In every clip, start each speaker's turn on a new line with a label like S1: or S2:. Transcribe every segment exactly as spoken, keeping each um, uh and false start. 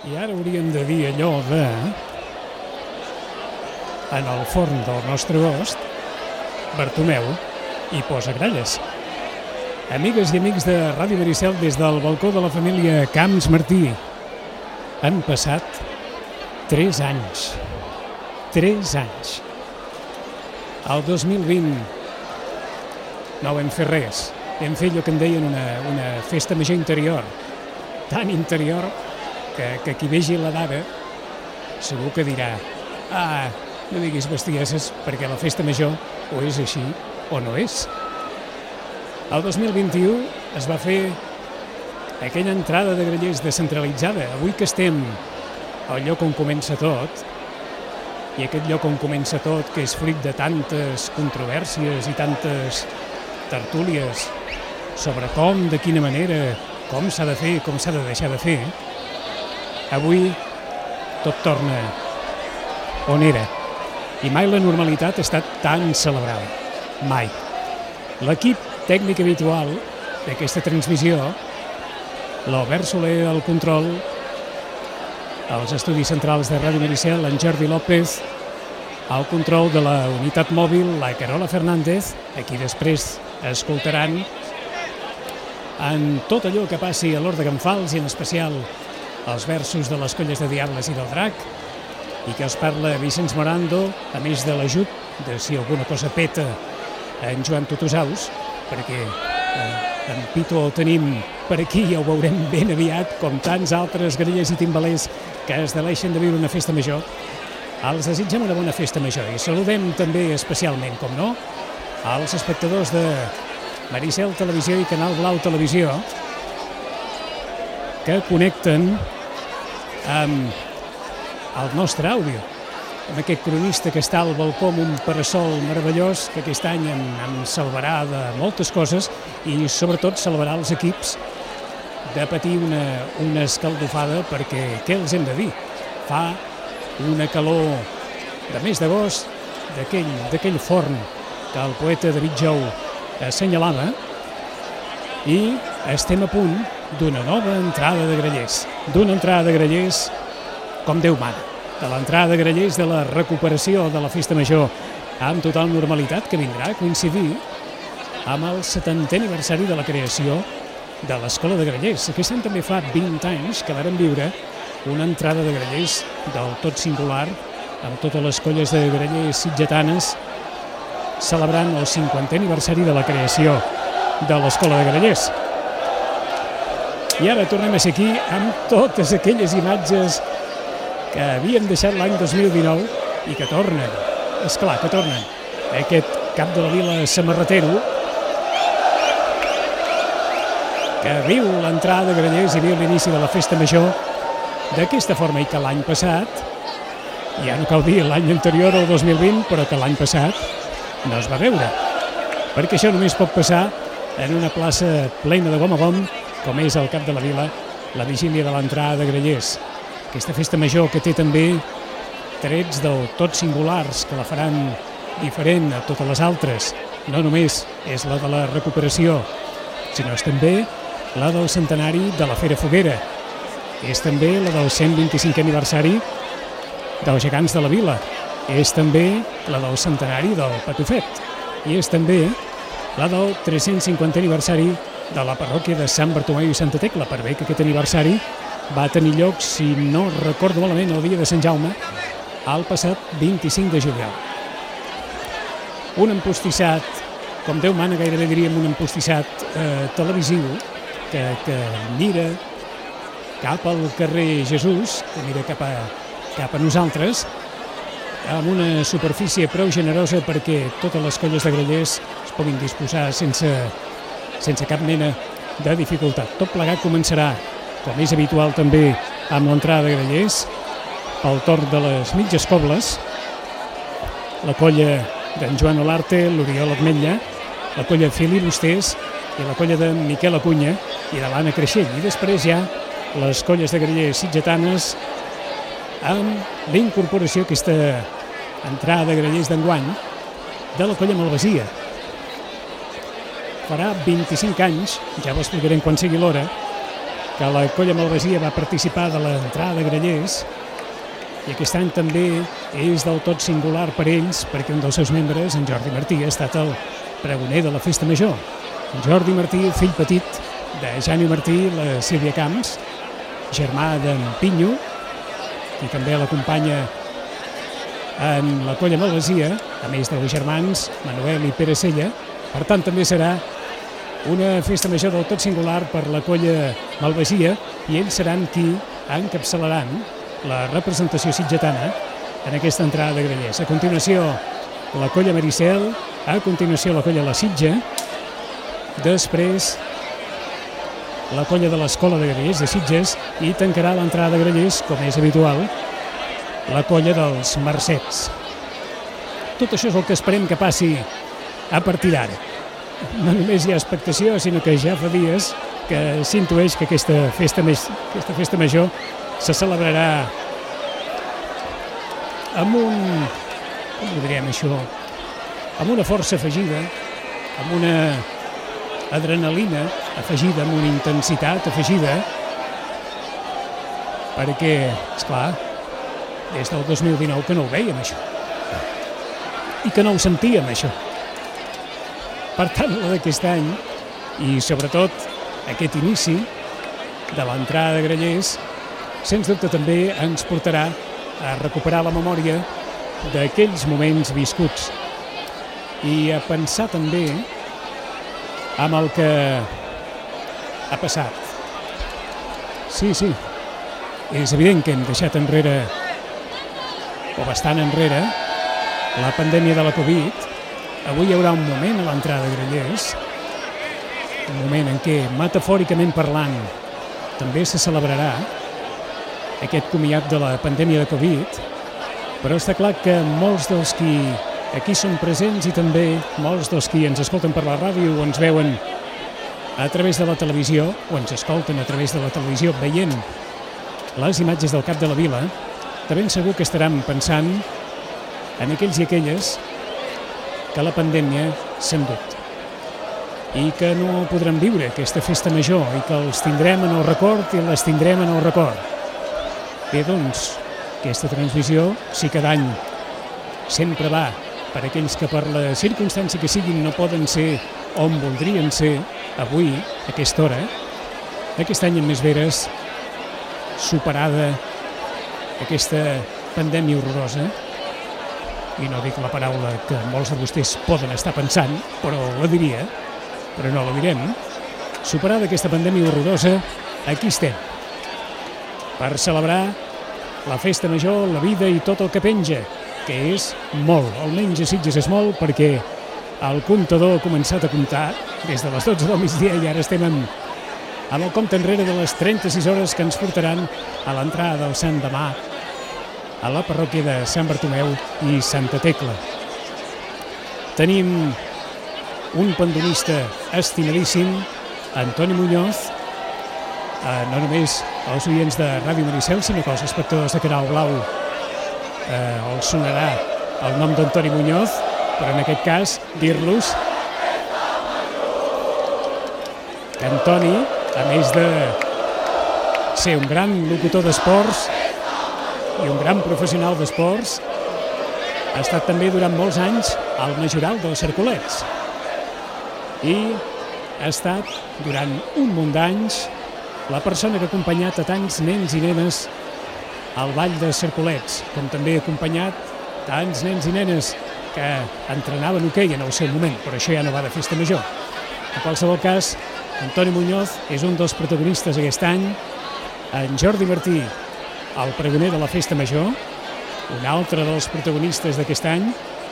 S1: I ara hauríem de dir allò de... En el forn del nostre host, Bartomeu hi posa gralles. Amigues i amics de Ràdio Maricel, des del balcó de la família Camps Martí, han passat tres anys. Tres anys. El dos mil vint no vam fer res. Vam fer allò que en deien una, una festa major interior. Tan interior que, que qui vegi la dada segur que dirà: ah, no diguis bestieses, perquè la festa major o és així o no és. El dos mil vint-i-u es va fer aquella entrada de grallers descentralitzada. Avui que estem al lloc on comença tot, i aquest lloc on comença tot, que és fruit de tantes controvèrsies i tantes tertúlies sobre com, de quina manera, com s'ha de fer, com s'ha de deixar de fer, avui tot torna on era. I mai la normalitat ha estat tan celebrada. Mai. L'equip tècnic habitual d'aquesta transmissió, l'Albert Soler al control, als estudis centrals de Ràdio Maricel, en Jordi López, al control de la unitat mòbil, la Carola Fernández, aquí després escoltaran en tot allò que passi a l'Hort de Can Fals, i en especial els versos de les Colles de Diables i del Drac, i que us parla Vicenç Morando, a més de l'ajut de si alguna cosa peta en Joan Tutusaus, perquè eh, en Pito el tenim per aquí, ja ho veurem ben aviat, com tants altres grallers i timbalers que es deleixen de viure una festa major. Els desitgem una bona festa major i saludem també especialment, com no, als espectadors de Maricel Televisió i Canal Blau Televisió, que connecten amb el nostre àudio, amb aquest cronista que està al balcó amb un parasol meravellós, que aquest any em, em salvarà de moltes coses i sobretot salvarà els equips de patir una, una escaldofada, perquè què els hem de dir? Fa una calor de mes d'agost, d'aquell, d'aquell forn que el poeta David Jou assenyalava, i estem a punt d'una nova entrada de grallers, d'una entrada de grallers com Déu mana, de l'entrada de grallers de la recuperació de la festa major amb total normalitat, que vindrà a coincidir amb el setantè aniversari de la creació de l'Escola de Grallers. Aquest any també fa vint anys que vàrem viure una entrada de grallers del tot singular, amb totes les colles de grallers sitgetanes celebrant el cinquantè aniversari de la creació de l'Escola de Grallers. I ara tornem a ser aquí amb totes aquelles imatges que havíem deixat l'any dos mil dinou i que tornen, esclar, que tornen. Aquest cap de la vila samarretero que viu l'entrada de grallers i viu l'inici de la festa major d'aquesta forma, i que l'any passat, ja no cal dir l'any anterior, el dos mil vint, però que l'any passat no es va veure, perquè això només pot passar en una plaça plena de gom a gom, com és el cap de la vila, la vigília de l'entrada de grallers. Aquesta festa major que té també trets del tot singulars, que la faran diferent a totes les altres. No només és la de la recuperació, sinó és també la del centenari de la Fera Foguera. És també la del cent vint-i-cinquè aniversari dels Gegants de la Vila. És també la del centenari del Patufet. I és també la del tres-cents cinquantè aniversari de la parròquia de Sant Bartomeu i Santa Tecla, per bé que aquest aniversari va tenir lloc, si no recordo malament, el dia de Sant Jaume, el passat vint-i-cinc de juliol. Un empostissat, com Déu mana, gairebé diríem un empostissat eh, televisiu, que, que mira cap al carrer Jesús, que mira cap a, cap a nosaltres, amb una superfície prou generosa perquè totes les colles de grallers es puguin disposar sense, sense cap mena de dificultat. Tot plegat començarà, com és habitual també, amb l'entrada de grallers, pel torn de les mitges cobles, la colla d'en Joan Olarte, l'Oriol Atmetlla, la colla Fili Busters i la colla de Miquel Acunya i de l'Anna Creixell. I després ja les colles de grallers sitgetanes amb la incorporació, aquesta entrada de grallers d'enguany, de la colla Malvasia. Farà vint-i-cinc anys, ja ho explicarem quan sigui l'hora, que la Colla Malvasia va participar de l'entrada de grallers, i aquest any també és del tot singular per ells, perquè un dels seus membres, en Jordi Martí, ha estat el pregoner de la Festa Major. En Jordi Martí, fill petit de Jani Martí, la Sílvia Camps, germà d'en Pinyo, i també l'acompanya en la Colla Malvasia, a més dels germans Manuel i Pere Sella. Per tant, també serà una festa major del tot singular per la Colla Malvasia, i ells seran qui encapçalaran la representació sitgetana en aquesta entrada de grallers. A continuació, la Colla Maricel, a continuació la Colla La Sitja, després la Colla de l'Escola de Grallers de Sitges, i tancarà l'entrada de grallers, com és habitual, la Colla dels Mercets. Tot això és el que esperem que passi a partir d'ara. No només hi ha expectació, sinó que ja fa dies que s'intueix que aquesta festa, més, aquesta festa major se celebrarà amb un, com ho direm això, amb una força afegida, amb una adrenalina afegida, amb una intensitat afegida, perquè, esclar, des del dos mil dinou que no ho veiem, això, i que no ho sentíem, això. Per tant, la d'aquest any, i sobretot aquest inici de l'entrada de grallers, sens dubte també ens portarà a recuperar la memòria d'aquells moments viscuts i a pensar també amb el que ha passat. Sí, sí, és evident que hem deixat enrere, o bastant enrere, la pandèmia de la Covid. Avui hi haurà un moment a l'entrada de grallers, un moment en què, metafòricament parlant, també se celebrarà aquest comiat de la pandèmia de Covid, però està clar que molts dels qui aquí són presents i també molts dels qui ens escolten per la ràdio o ens veuen a través de la televisió o ens escolten a través de la televisió veient les imatges del cap de la vila, de ben segur que estaran pensant en aquells i aquelles que la pandèmia s'ha endut i que no podran viure aquesta festa major i que els tindrem en el record i les tindrem en el record. Bé, doncs, aquesta transmissió, si cada any sempre va per aquells que per la circumstància que siguin no poden ser on voldrien ser avui, a aquesta hora, aquest any en més veres, superada aquesta pandèmia horrorosa, i no dic la paraula que molts de vostès poden estar pensant, però la diria, però no la direm, superada aquesta pandèmia horrorosa, aquí estem, per celebrar la festa major, la vida i tot el que penja, que és molt, almenys a Sitges és molt, perquè el comptador ha començat a comptar des de les dotze del migdia i ara estem amb, amb el compte enrere de les trenta-sis hores que ens portaran a l'entrada del Sant Demà a la parròquia de Sant Bartomeu i Santa Tecla. Tenim un pandonista estimadíssim, Antoni Muñoz, eh, no només els oients de Ràdio Maricel, sinó que els espectadors de Canal Blau eh, els sonarà el nom d'Antoni Muñoz, però en aquest cas dir-los que Antoni, a més de ser un gran locutor d'esports i un gran professional d'esports, ha estat també durant molts anys al Majoral dels Cercolets i ha estat durant un munt d'anys la persona que ha acompanyat a tants nens i nenes al Ball de Cercolets, com també ha acompanyat tants nens i nenes que entrenaven hoquei en el seu moment, però això ja no va de festa major. En qualsevol cas, Antoni Muñoz és un dels protagonistes aquest any, en Jordi Martí, el pregoner de la festa major, un altre dels protagonistes d'aquest any,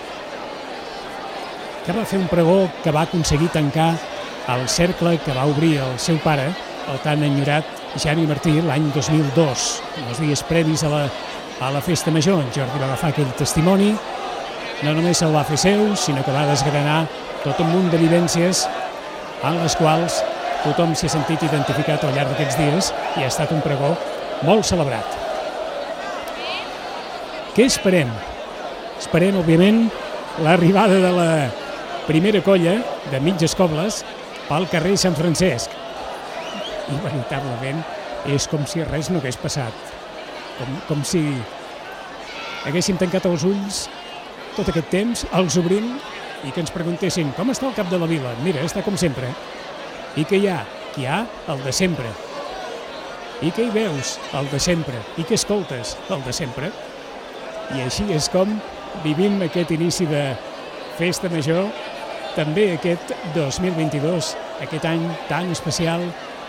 S1: que va fer un pregó que va aconseguir tancar el cercle que va obrir el seu pare, el tan enyorat Jani Martí, l'any dos mil dos, en els dies previs a la, a la festa major. En Jordi va agafar aquell testimoni, no només se'l va fer seu, sinó que va desgranar tot un munt de vivències en les quals tothom s'hi ha sentit identificat al llarg d'aquests dies i ha estat un pregó molt celebrat. Què esperem? Esperem, òbviament, l'arribada de la primera colla de Mitges Cobles pel carrer Sant Francesc. i veritablement és com si res no hagués passat, com, com si haguéssim tancat els ulls tot aquest temps, els obrim i que ens preguntessin com està el cap de la vila. Mira, està com sempre. I què hi ha? Hi ha el de sempre. I què hi veus? El de sempre. I què escoltes? El de sempre. I així és com vivim aquest inici de Festa Major, també aquest dos mil vint-i-dos, aquest any tan especial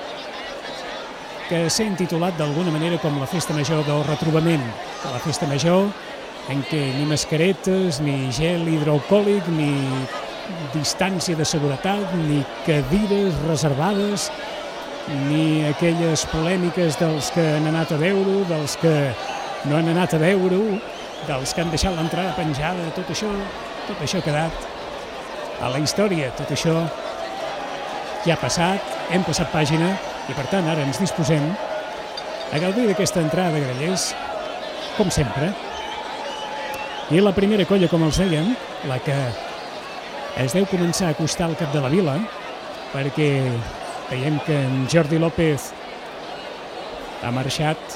S1: que s'ha intitulat d'alguna manera com la Festa Major del retrobament, la Festa Major en què ni mascaretes, ni gel hidroalcohòlic, ni distància de seguretat, ni cadires reservades, ni aquelles polèmiques dels que han anat a veure-ho, dels que no han anat a veure-ho, dels que han deixat l'entrada penjada, tot això, tot això ha quedat a la història, tot això ja ha passat, hem passat pàgina i per tant ara ens disposem a gaudir d'aquesta entrada de grallers, com sempre. I la primera colla, com els dèiem, la que es deu començar a acostar al cap de la vila, perquè veiem que en Jordi López ha marxat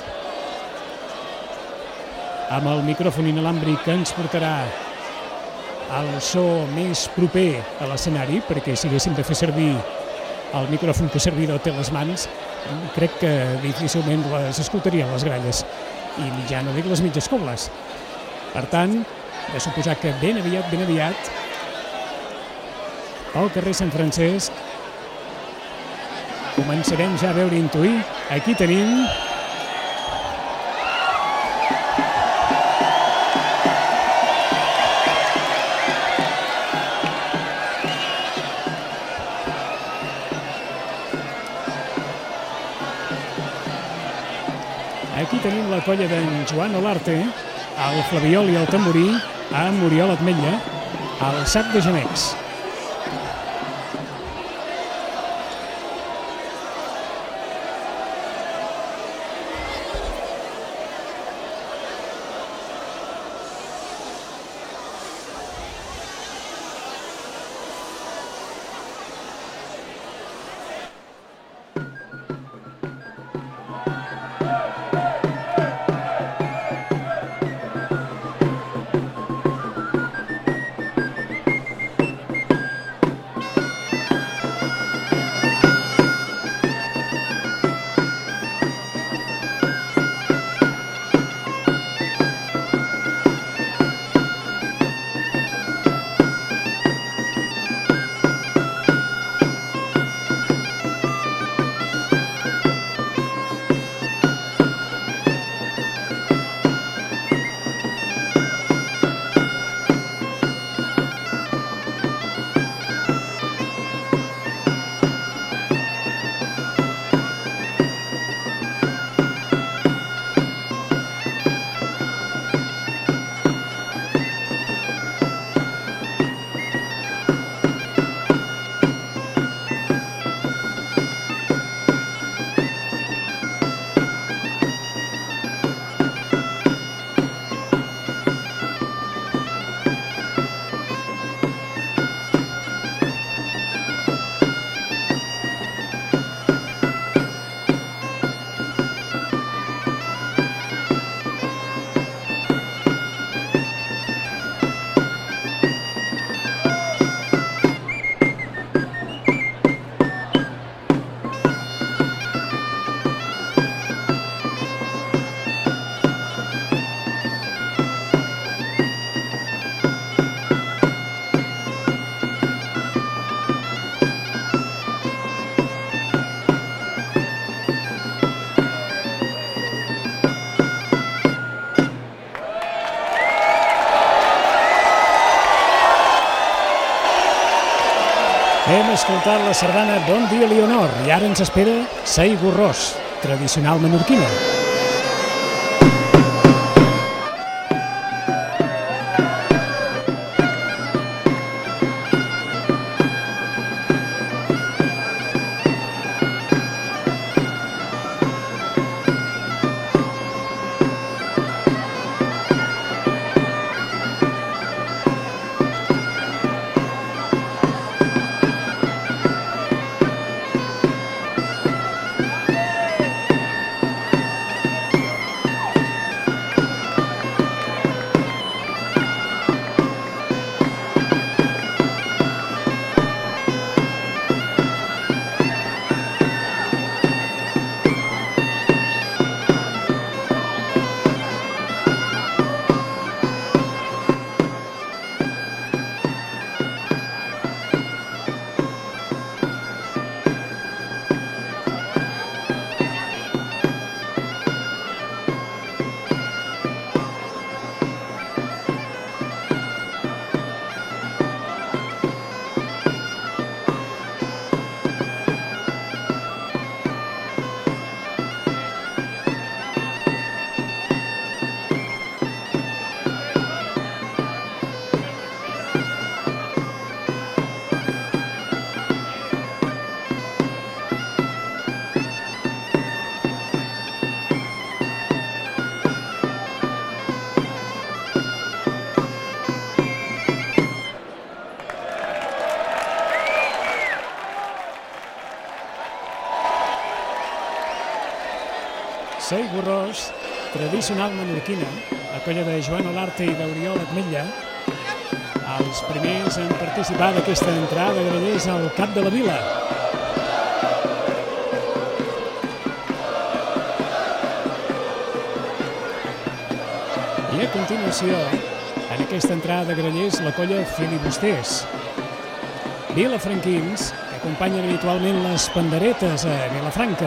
S1: amb el micròfon inalàmbric que ens portarà el so més proper a l'escenari, perquè si haguéssim de fer servir el micròfon que servidor té a les mans, crec que difícilment les escoltarien les gralles, i ja no dic les mitges cobles. Per tant, de suposar que ben aviat, ben aviat, al carrer Sant Francesc, començarem ja a veure i intuir. Aquí tenim Aquí tenim la colla d'en Joan Olarte, el flabiol i el tamborí, amb Oriol Atmetlla, al sac de gemecs. Hem escoltat la sardana Bon dia Leonor i ara ens espera Sei Gorrós, tradicional menorquina. Sei Borrós, tradicional menorquina, la colla de Joan Olarte i d'Oriol Atmetlla, els primers en participar d'aquesta entrada de grallers al Cap de la Vila. I a continuació, en aquesta entrada de grallers, la colla Filibusters. Vilafranquins, que acompanyen habitualment les panderetes a Vilafranca.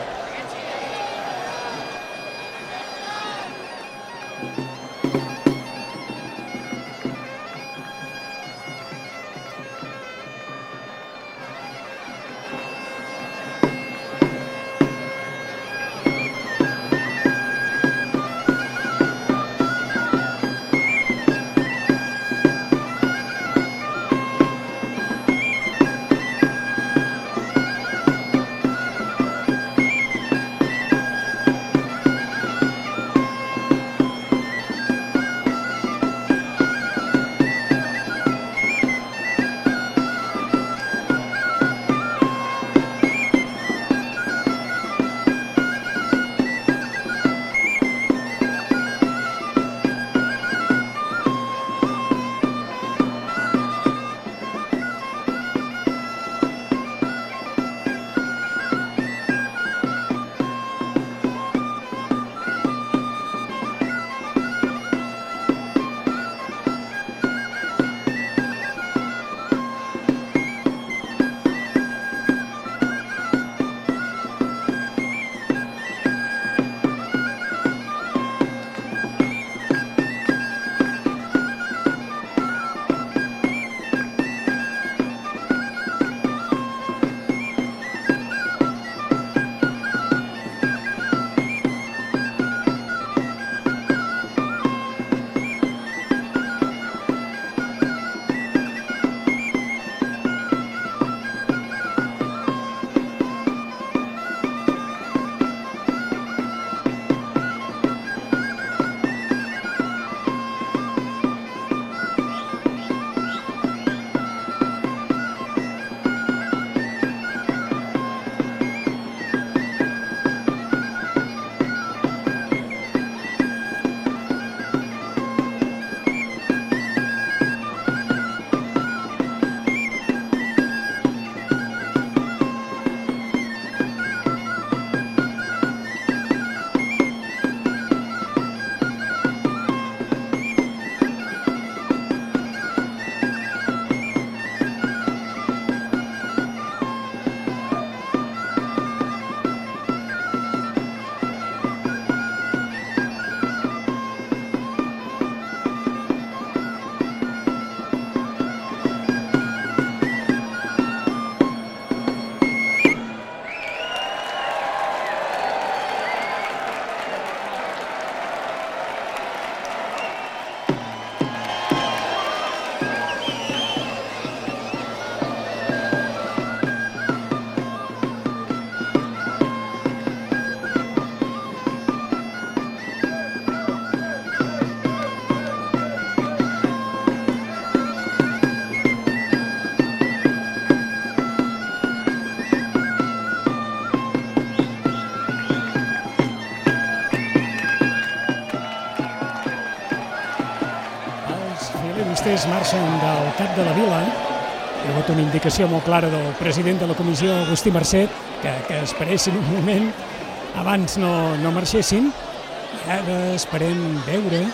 S1: Filibusters marxen del Cap de la Vila. Hi ha hagut una indicació molt clara del president de la comissió, Agustí Marcet, que, que esperessin un moment abans no, no marxessin. I ara esperem veure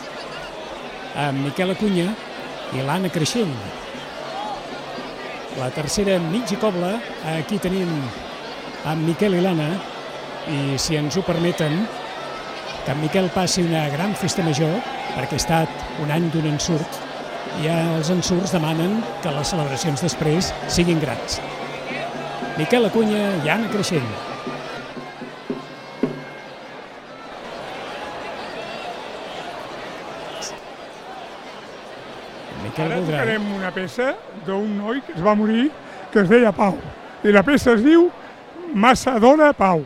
S1: amb Miquel Acuña i l'Anna Creixell. La tercera mig i cobla, aquí tenim amb Miquel i l'Anna, i si ens ho permeten, que en Miquel passi una gran festa major, perquè ha estat un any d'un ensurt, i els ensurts demanen que les celebracions després siguin grans. Miquel Acuña i Anna Creixell.
S2: Ara tocarem una peça d'un noi que es va morir, que es deia Pau, i la peça es diu Massa d'hora, Pau.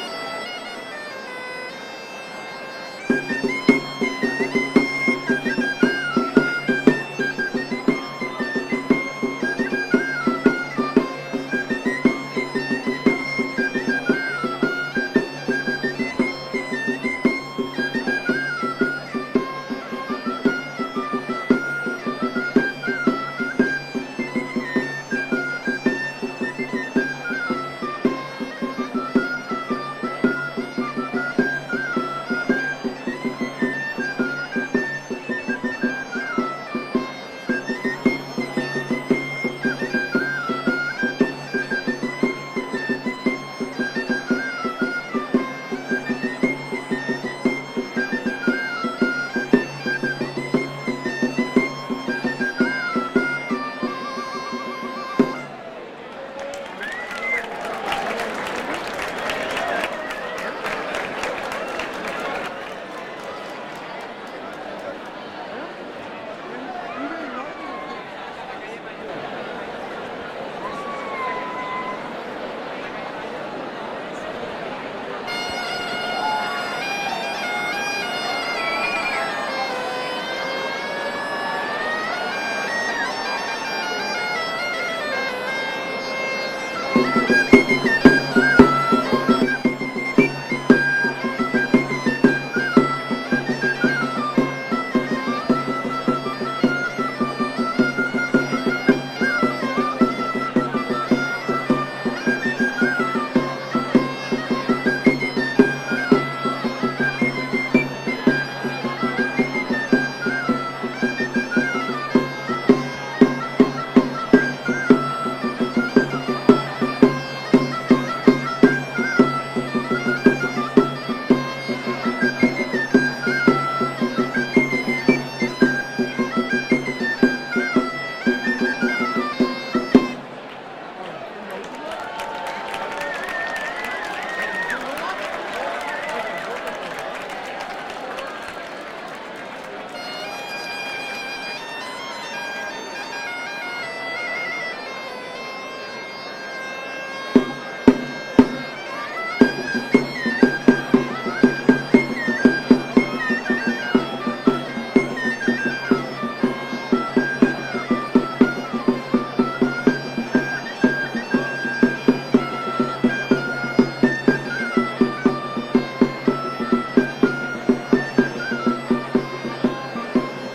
S3: Thank you.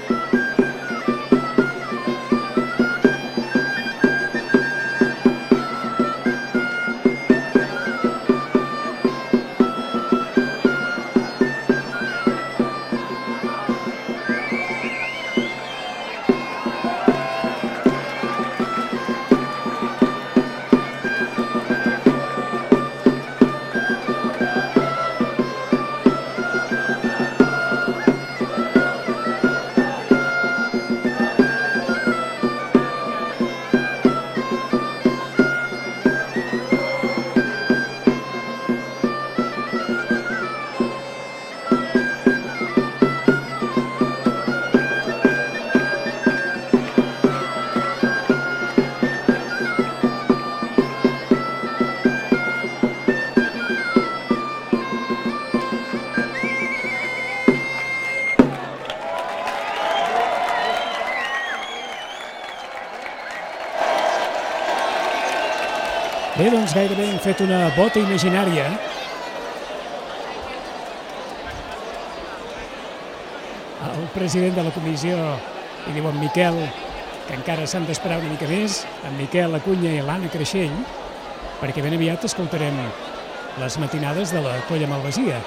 S1: Bé, doncs gairebé hem fet una bota imaginària. El president de la comissió li diu en Miquel que encara s'han d'esperar una mica més, en Miquel Acuña i l'Anna Creixell, perquè ben aviat escoltarem les matinades de la Colla Malvasia.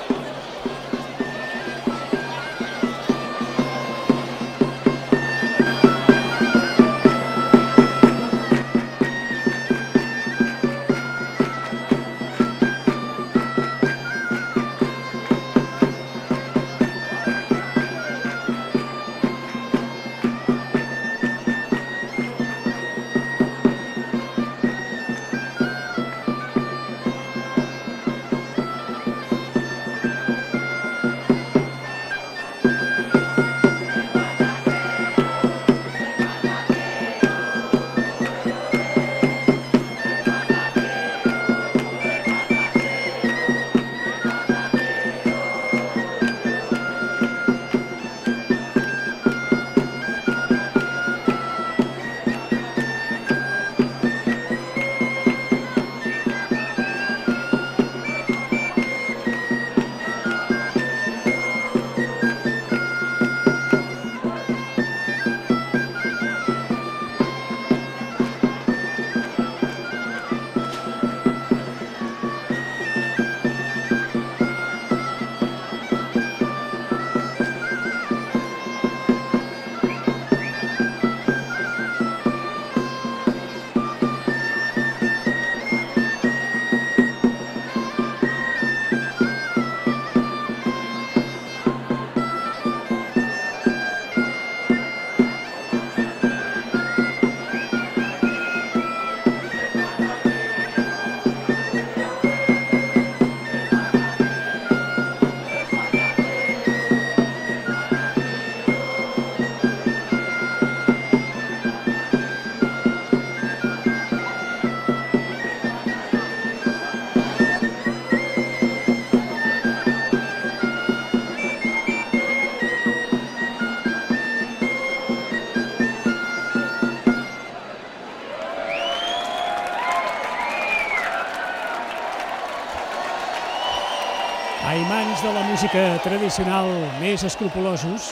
S1: A imants de la música tradicional més escrupulosos,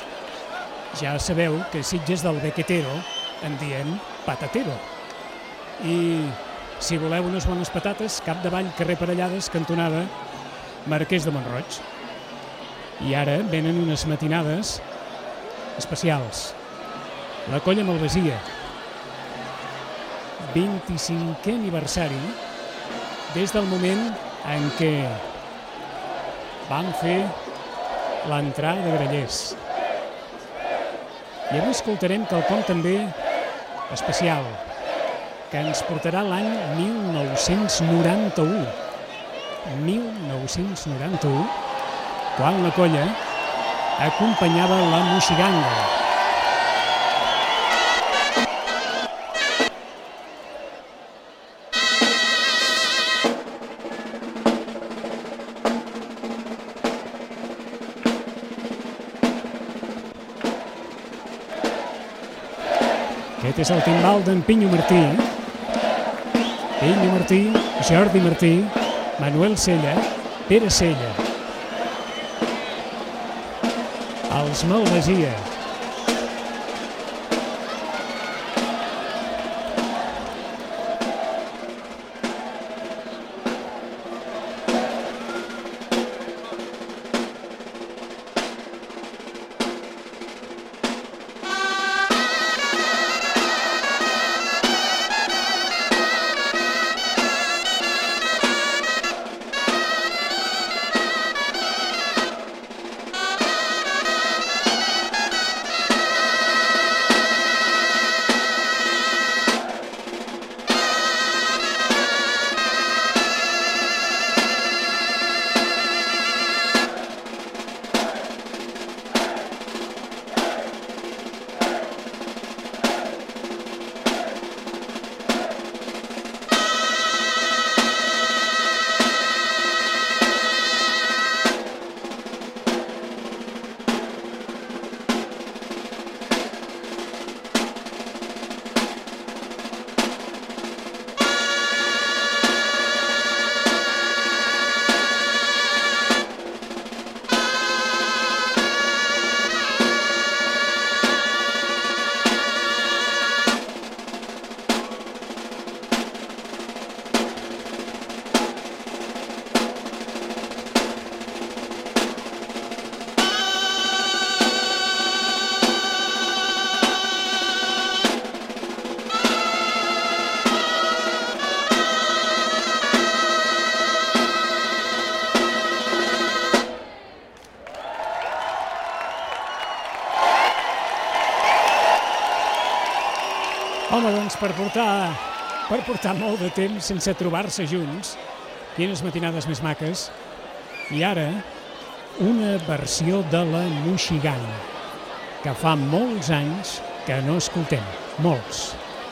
S1: ja sabeu que Sitges del Bequetero en diem patatero. I si voleu unes bones patates, capdavall, carrer Parellades, cantonada Marquès de Montroig. I ara venen unes matinades especials. La Colla Malvasia, vint-i-cinquè aniversari, des del moment en què van fer l'entrada de Grallers. I avui escoltarem quelcom també especial, que ens portarà l'any mil nou-cents noranta-u. mil nou-cents noranta-u, quan la colla acompanyava la Moixiganga. Aquest és el timbal d'en Pinyo Martí. Pinyo Martí, Jordi Martí, Manuel Sella, Pere Sella. Els Malvasia. Home, doncs, per portar, per portar molt de temps sense trobar-se junts, quines matinades més maques, i ara una versió de la Moixigant, que fa molts anys que no escoltem, molts.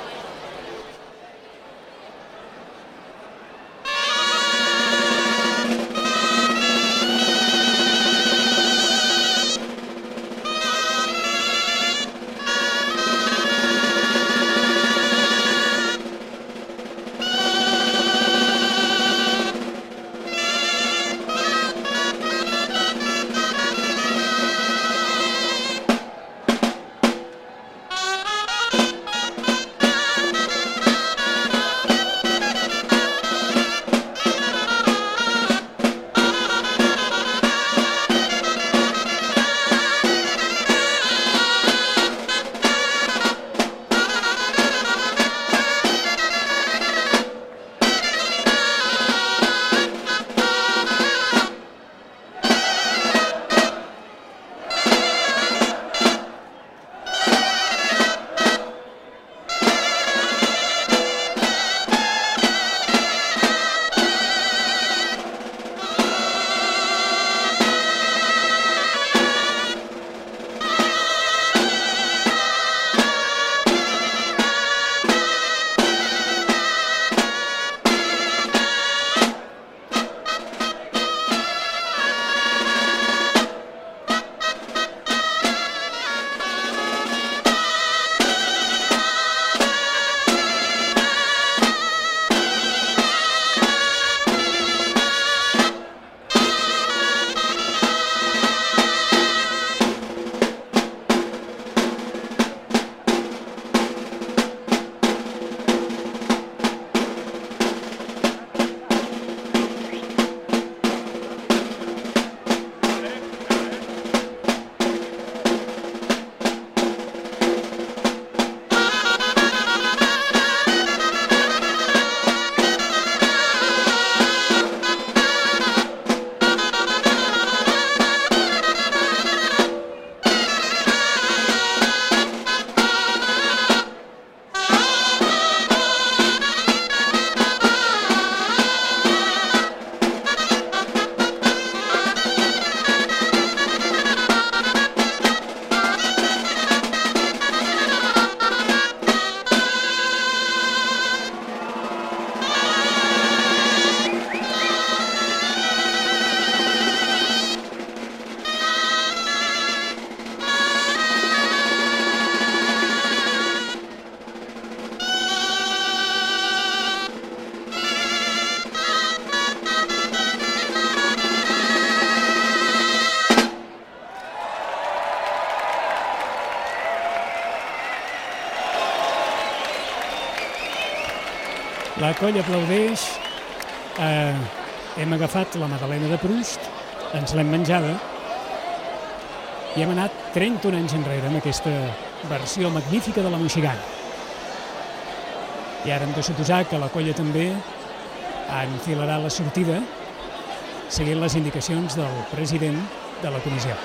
S1: La colla aplaudeix, eh, hem agafat la magdalena de Proust, ens l'hem menjada i hem anat trenta-un anys enrere amb aquesta versió magnífica de la Moixigant. I ara hem de suposar que la colla també enfilarà la sortida seguint les indicacions del president de la comissió.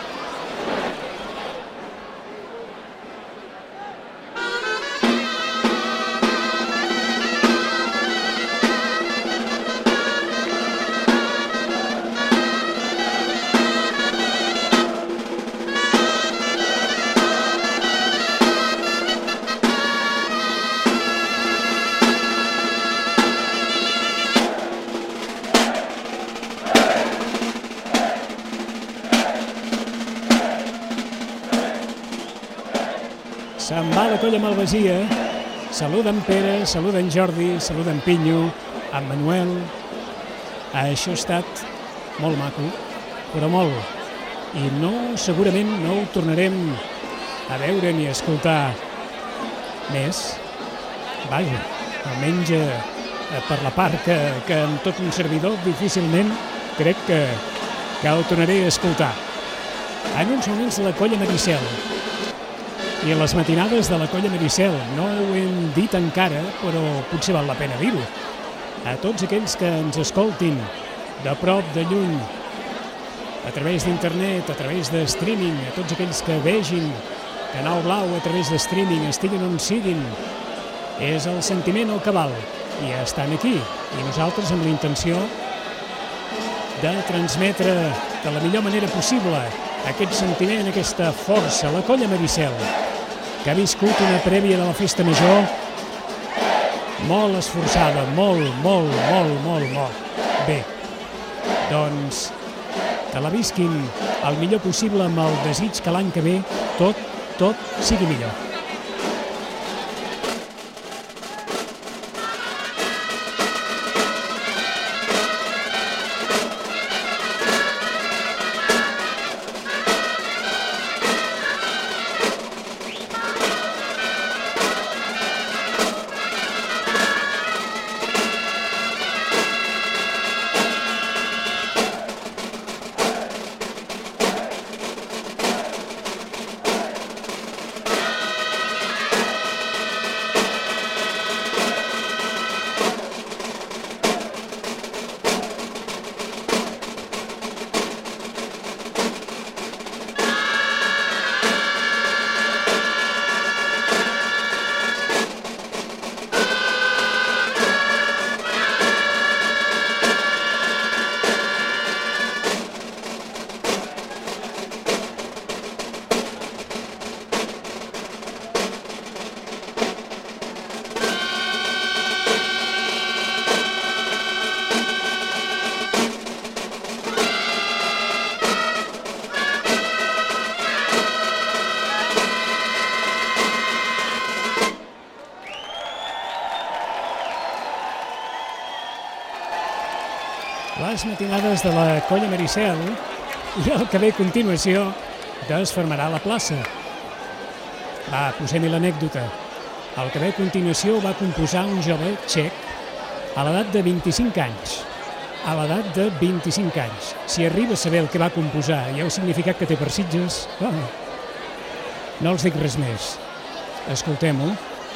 S1: Se'n va la colla Malvasia, saluda en Pere, saluda en Jordi, saluda en Pinyo, en Manuel. Això ha estat molt maco, però molt. I no, segurament no ho tornarem a veure ni a escoltar més. Vaja, almenys eh, per la part que, que amb tot un servidor difícilment crec que, que ho tornaré a escoltar. En uns moments la colla Maricel. I a les matinades de la colla Maricel, no ho hem dit encara, però potser val la pena dir-ho. A tots aquells que ens escoltin de prop, de lluny, a través d'internet, a través de streaming, a tots aquells que vegin Canal Blau a través de streaming, estiguin on siguin, És el sentiment al cabal i estan aquí. I nosaltres amb la intenció de transmetre de la millor manera possible aquest sentiment, aquesta força, la Colla Maricel, que ha viscut una prèvia de la festa major molt esforçada, molt, molt, molt, molt, molt. Bé, doncs que la visquin el millor possible amb el desig que l'any que ve tot, tot sigui millor. Les matinades de la Colla Maricel i el que ve a continuació desfermarà la plaça. Va, posem-hi l'anècdota. El que ve a continuació va composar un jove txec a l'edat de vint-i-cinc anys. A l'edat de vint-i-cinc anys. Si arriba a saber el que va composar i el significat que té per Sitges, oh, no els dic res més. Escoltem-ho.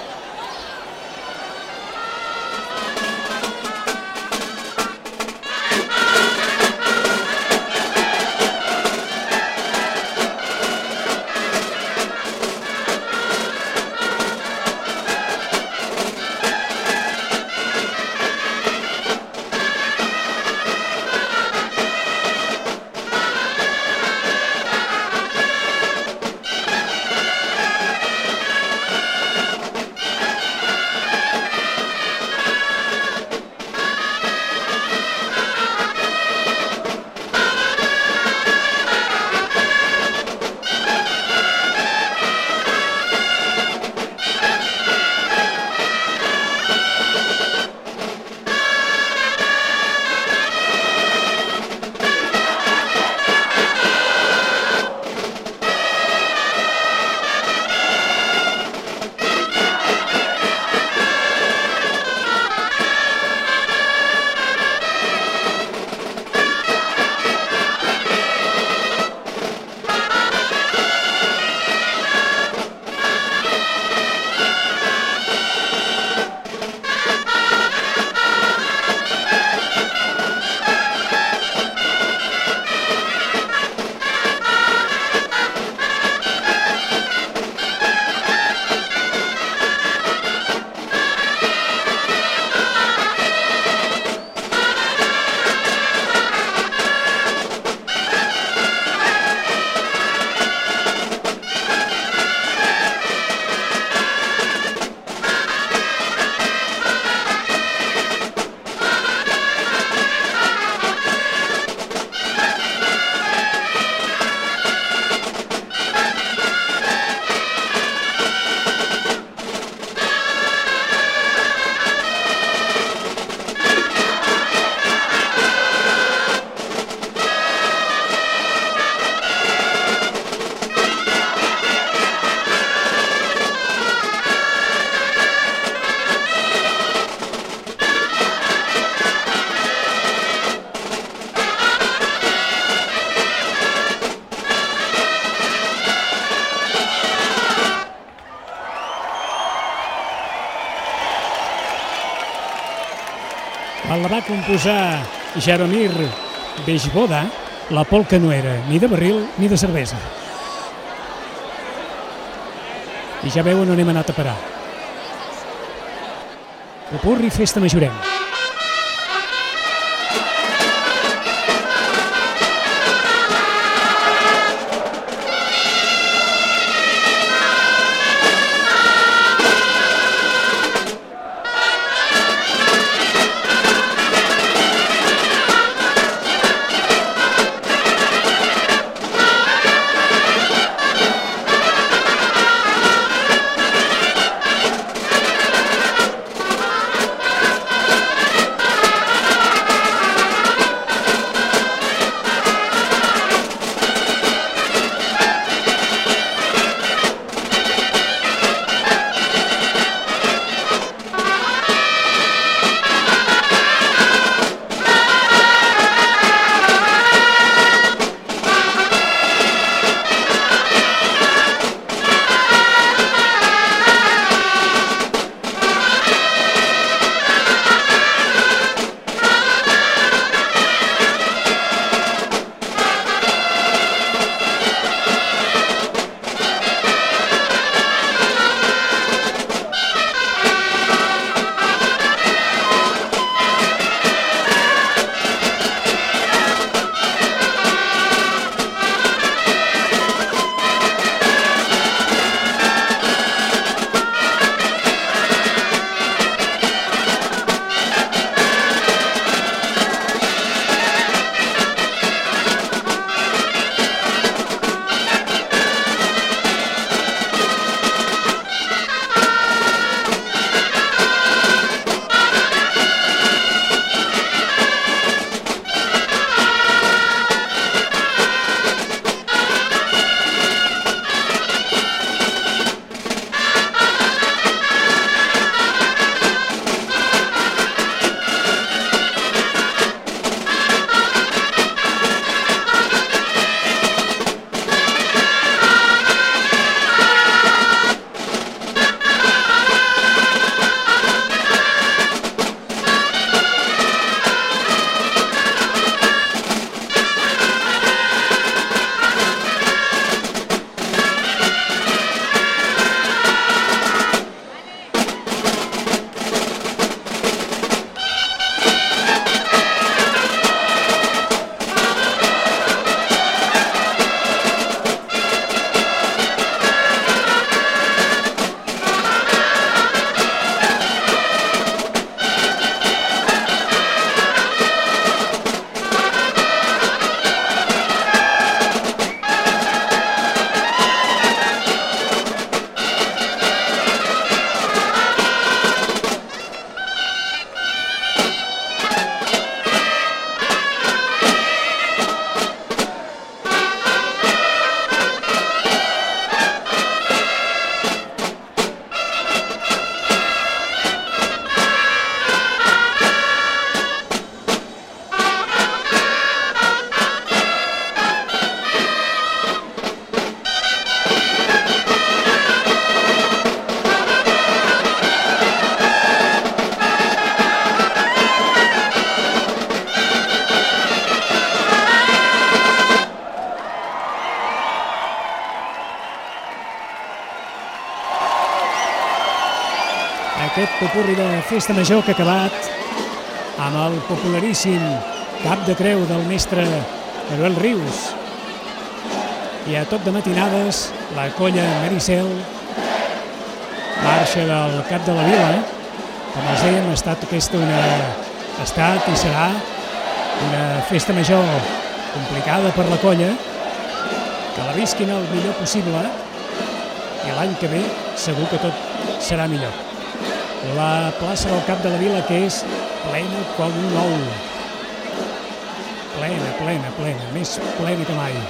S1: La va composar Jaromir Bejvoda, la polca no era ni de barril ni de cervesa. I ja veuen on hem anat a parar. Popurri Festa Majorenc. Aquest popurri de Festa Major que ha acabat amb el popularíssim Cap de Creu del mestre Manuel Rius. I a tot de matinades, la colla Maricel marxa del cap de la vila. Com els dèiem, ha estat aquesta una... ha estat i serà una festa major complicada per la colla, que la visquin el millor possible i l'any que ve segur que tot serà millor. La plaça del cap de la vila que és plena com un ou. Plena, plena, plena, més plena que mai.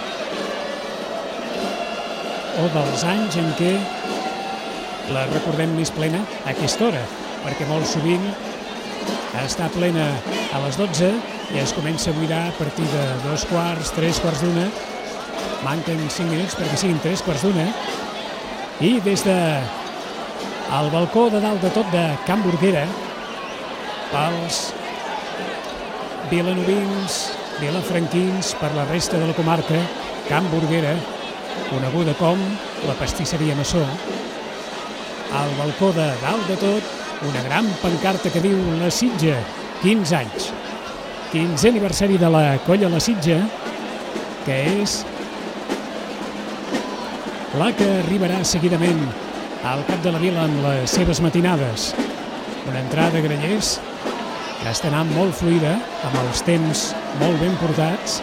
S1: O dels anys en què la recordem més plena a aquesta hora, perquè molt sovint està plena a les dotze i es comença a buidar a partir de dos quarts, tres quarts d'una. Manquen cinc minuts perquè siguin tres quarts d'una. I des de al balcó de dalt de tot de Can Burguera, pels vilanovins, vilafranquins, per la resta de la comarca, Can Burguera, coneguda com la pastisseria Massó. Al balcó de dalt de tot, una gran pancarta que diu La Sitja, quinze anys. quinzè aniversari de la Colla La Sitja, que és la que arribarà seguidament al cap de la vila amb les seves matinades. Una entrada de grallers que està anant molt fluida, amb els temps molt ben portats.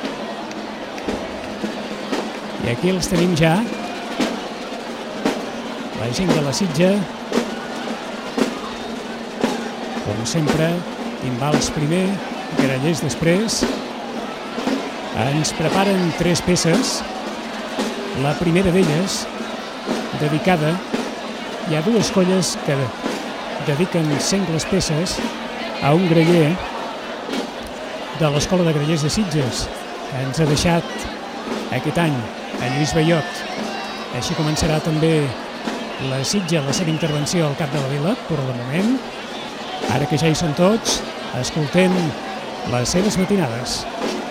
S1: I aquí els tenim ja, la gent de La Sitja, com sempre, timbals primer, grallers després. Ens preparen tres peces. La primera d'elles, dedicada, hi ha dues colles que dediquen sengles peces a un graller de l'Escola de Grallers de Sitges, que ens ha deixat aquest any a Lluís Ballot. Així començarà també la Sitja la seva intervenció al cap de la vila, però de moment, ara que ja hi són tots, escoltem les seves matinades.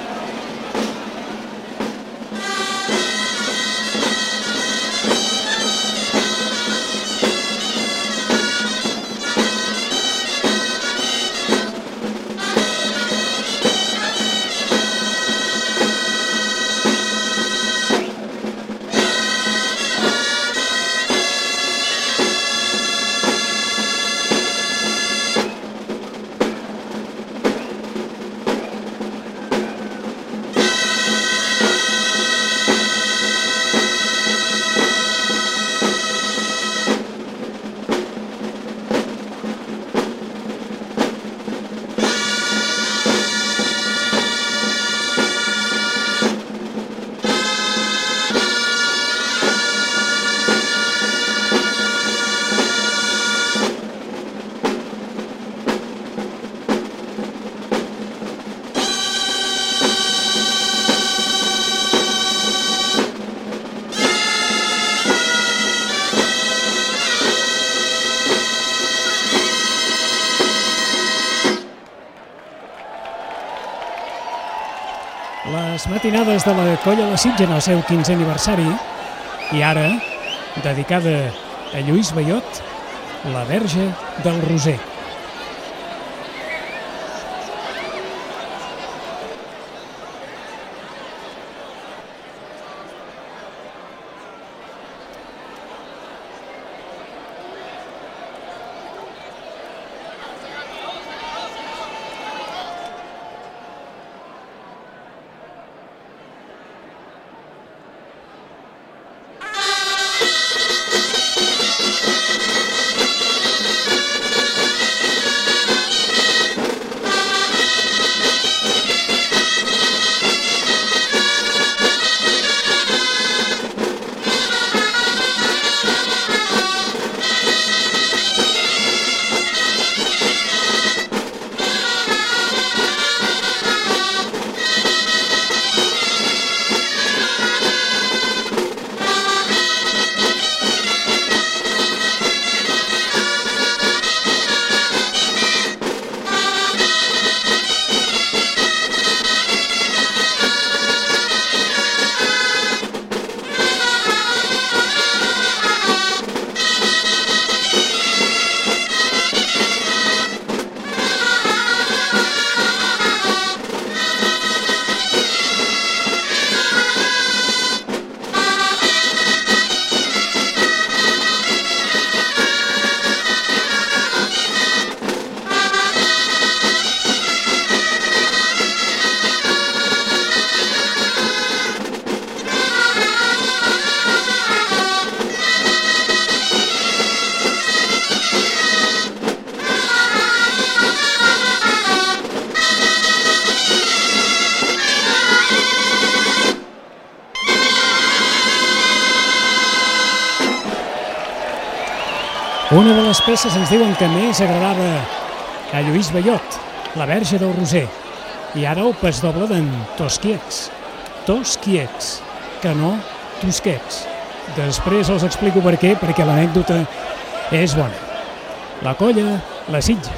S1: Les matinades de la Colla La Sitja en el seu quinzè aniversari, i ara, dedicada a Lluís Ballot, la Verge del Roser. Una de les peces ens diuen que més agradava a Lluís Ballot, la Verge del Roser. I ara el pas doble d'en Tosquiets. Tosquiets, que no Tosquets. Després els explico per què, perquè l'anècdota és bona. La Colla La Sitja.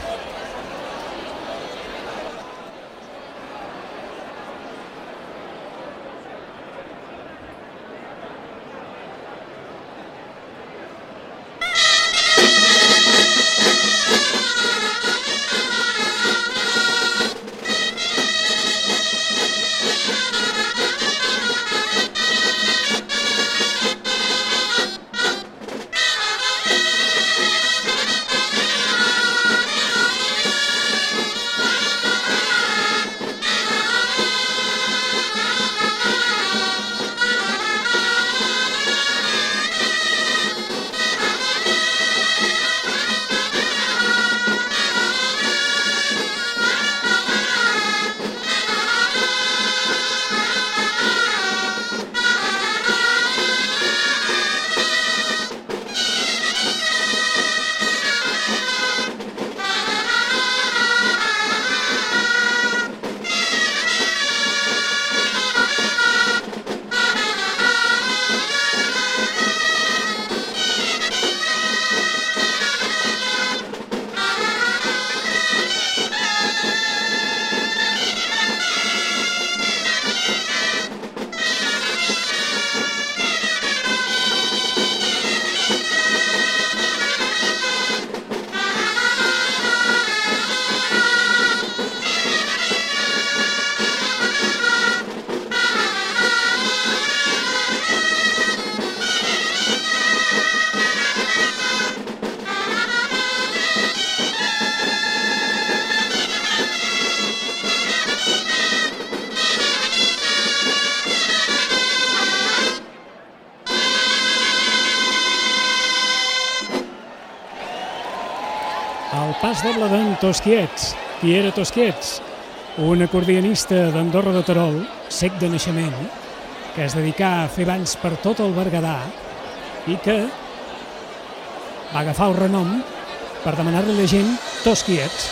S1: El pas doble d'en Tosquiets. Qui era Tosquiets? Un acordianista d'Andorra de Terol, cec de naixement, que es dedicà a fer balls per tot el Berguedà i que va agafar el renom per demanar-li a la gent Tosquiets.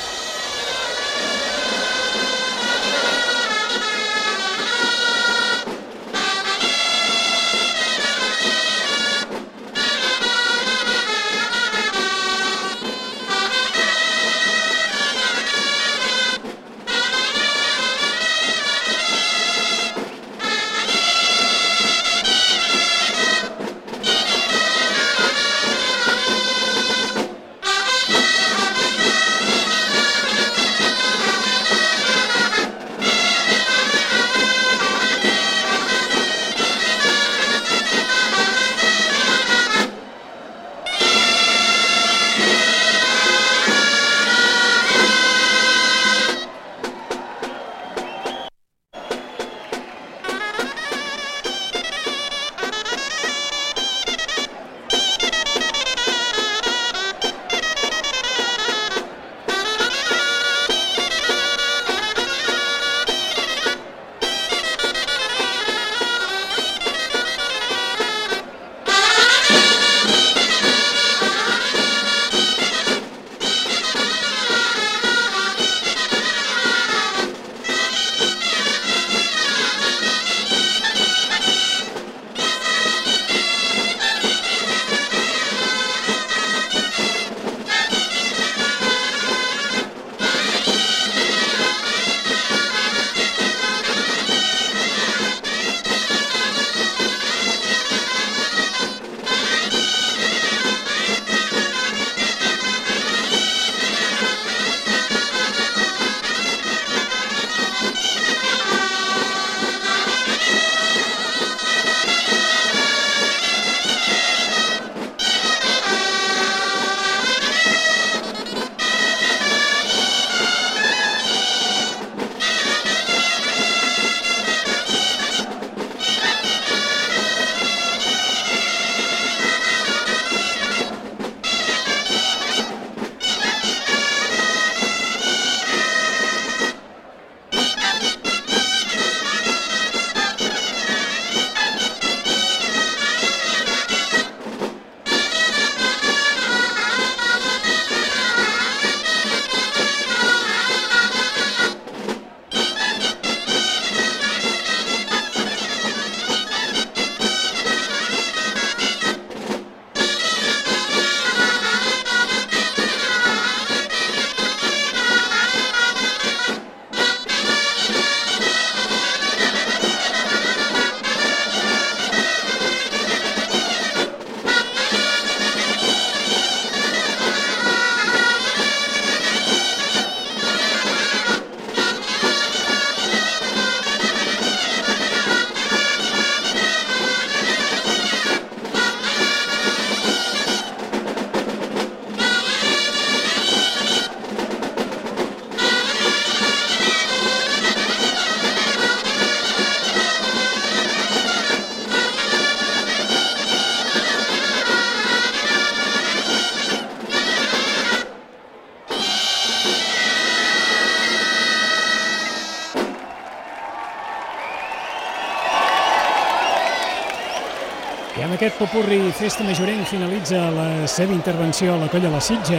S1: I amb aquest popurri Festa Majorenc finalitza la seva intervenció a la colla La Sitja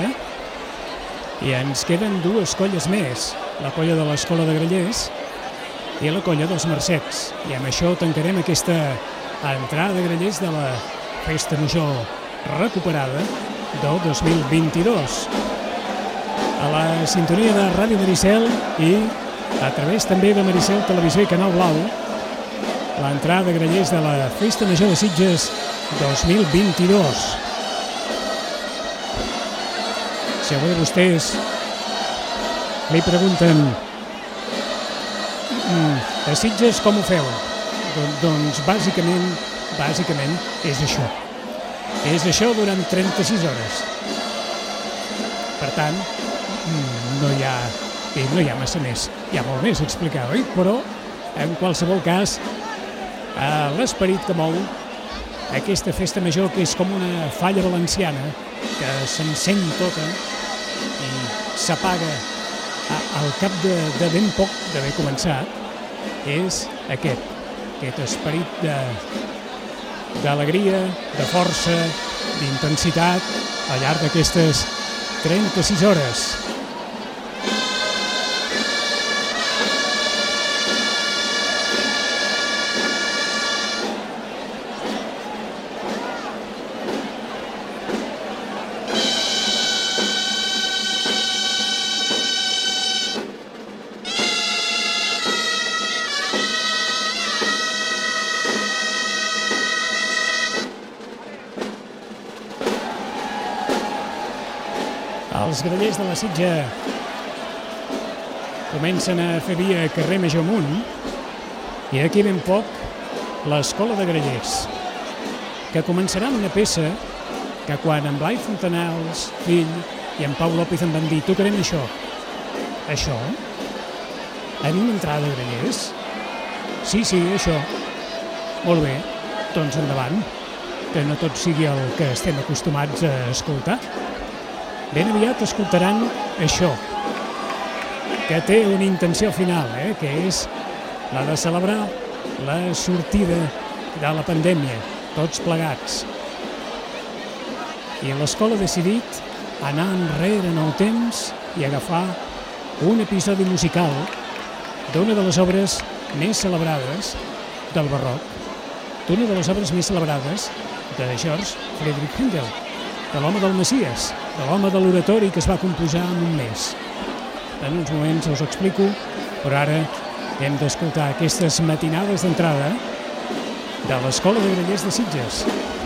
S1: i ens queden dues colles més, la colla de l'Escola de Grallers i la colla dels Mercets. I amb això tancarem aquesta entrada de Grallers de la Festa Major recuperada del dos mil vint-i-dos. A la sintonia de Ràdio Maricel i a través també de Maricel Televisió i Canal Blau, l'entrada de Grallers de la Festa Major de Sitges dos mil vint-i-dos. Si avui vostès li pregunten a Sitges com ho feu? Doncs bàsicament, bàsicament és això. És això durant trenta-sis hores. Per tant, no hi ha, no hi ha massa més. Hi ha molt més a explicar, oi? Però, en qualsevol cas, l'esperit que mou aquesta festa major, que és com una falla valenciana, que s'encén tota i s'apaga al cap de, de ben poc d'haver començat, és aquest, aquest esperit de, d'alegria, de força, d'intensitat al llarg d'aquestes trenta-sis hores. Els grallers de la Sitja comencen a fer via carrer Major amunt i d'aquí ben poc l'Escola de Grallers, que començarà amb una peça que quan en Blai Fontanals, fill, i en Pau López em van dir tocarem això. Això? En una entrada de Grallers? Sí, sí, això. Molt bé, doncs endavant, que no tot sigui el que estem acostumats a escoltar. Ben aviat escoltaran això, que té una intenció final, eh? Que és la de celebrar la sortida de la pandèmia, tots plegats. I l'Escola ha decidit anar enrere en el temps i agafar un episodi musical d'una de les obres més celebrades del barroc, d'una de les obres més celebrades de George Friedrich Händel, de l'home del Messies, de l'home de l'oratori que es va composar en un mes. En uns moments us ho explico, però ara hem d'escoltar aquestes matinades d'entrada de l'Escola de Grallers de Sitges.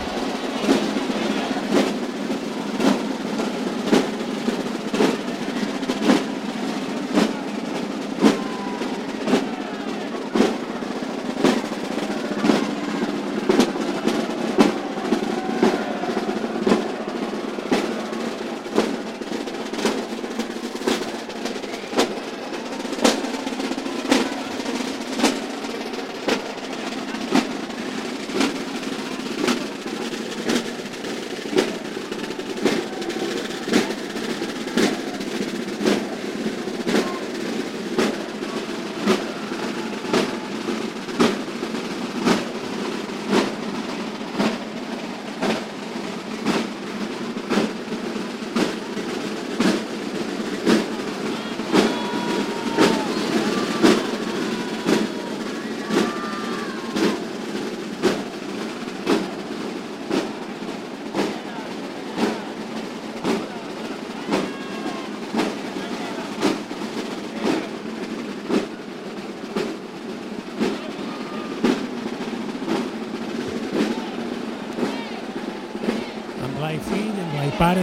S1: Blai fill, en Blai pare.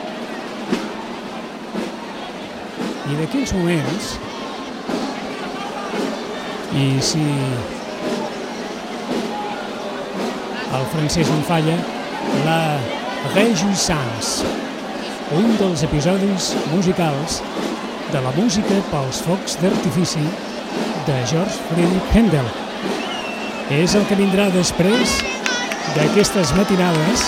S1: I d'aquí uns moments, i si el francès em falla, la Réjouissance, un dels episodis musicals de la música pels focs d'artifici de George Friedrich Händel. És el que vindrà després d'aquestes matinades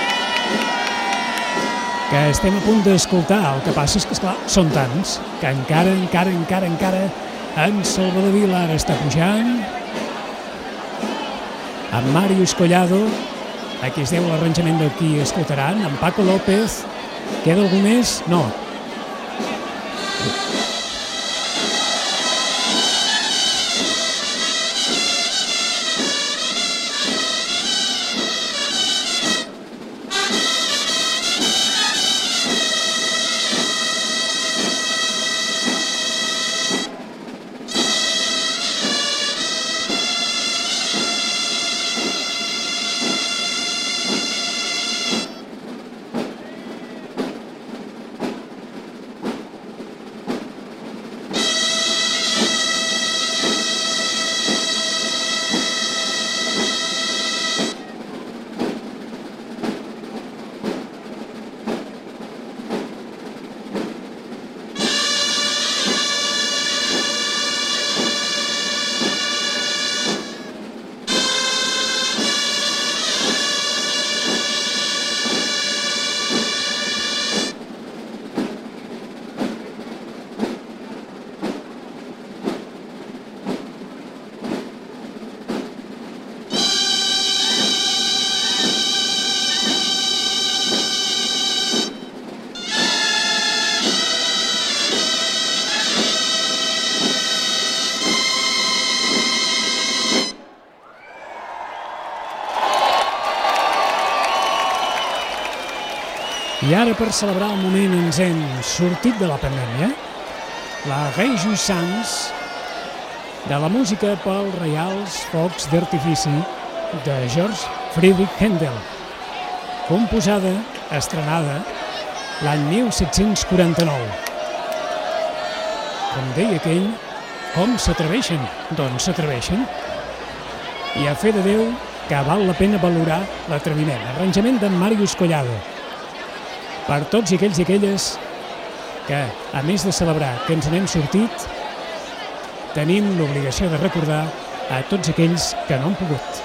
S1: que estem a punt d'escoltar. El que passa és que, esclar, són tants que encara, encara, encara, encara en Salvador Vila ara està pujant, en Màrius Collado, aquí es deu l'arranjament del qui escoltaran, en Paco López. Queda algú més? No. I ara, per celebrar el moment en què hem sortit de la pandèmia, la Rejoissance de la música pels reials focs d'artifici de George Friedrich Händel, composada, estrenada, l'any mil set-cents quaranta-nou. Com deia aquell, com s'atreveixen? Doncs s'atreveixen. I a fe de Déu que val la pena valorar l'atreviment. Arranjament d'en Màrius Collado. Per tots i aquells i aquelles que, a més de celebrar que ens n'hem sortit, tenim l'obligació de recordar a tots aquells que no han pogut.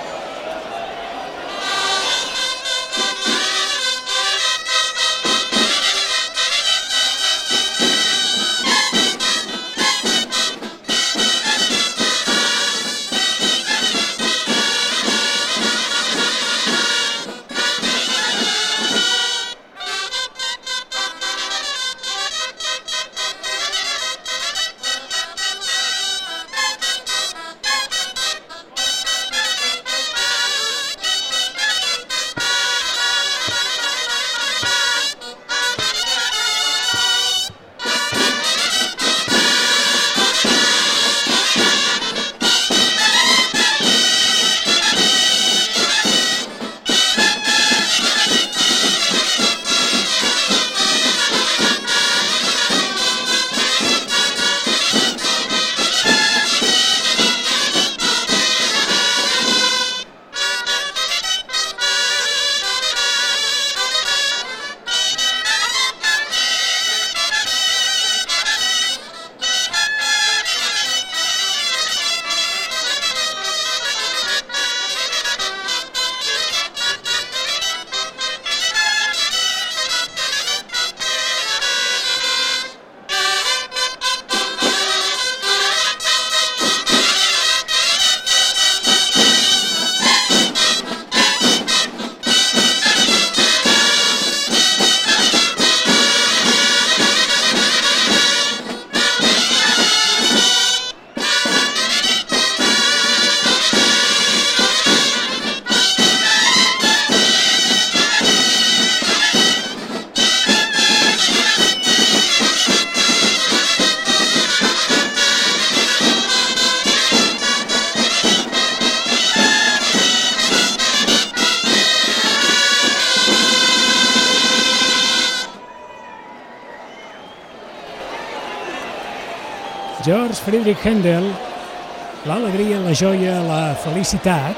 S1: George Friedrich Händel, l'alegria, la joia, la felicitat,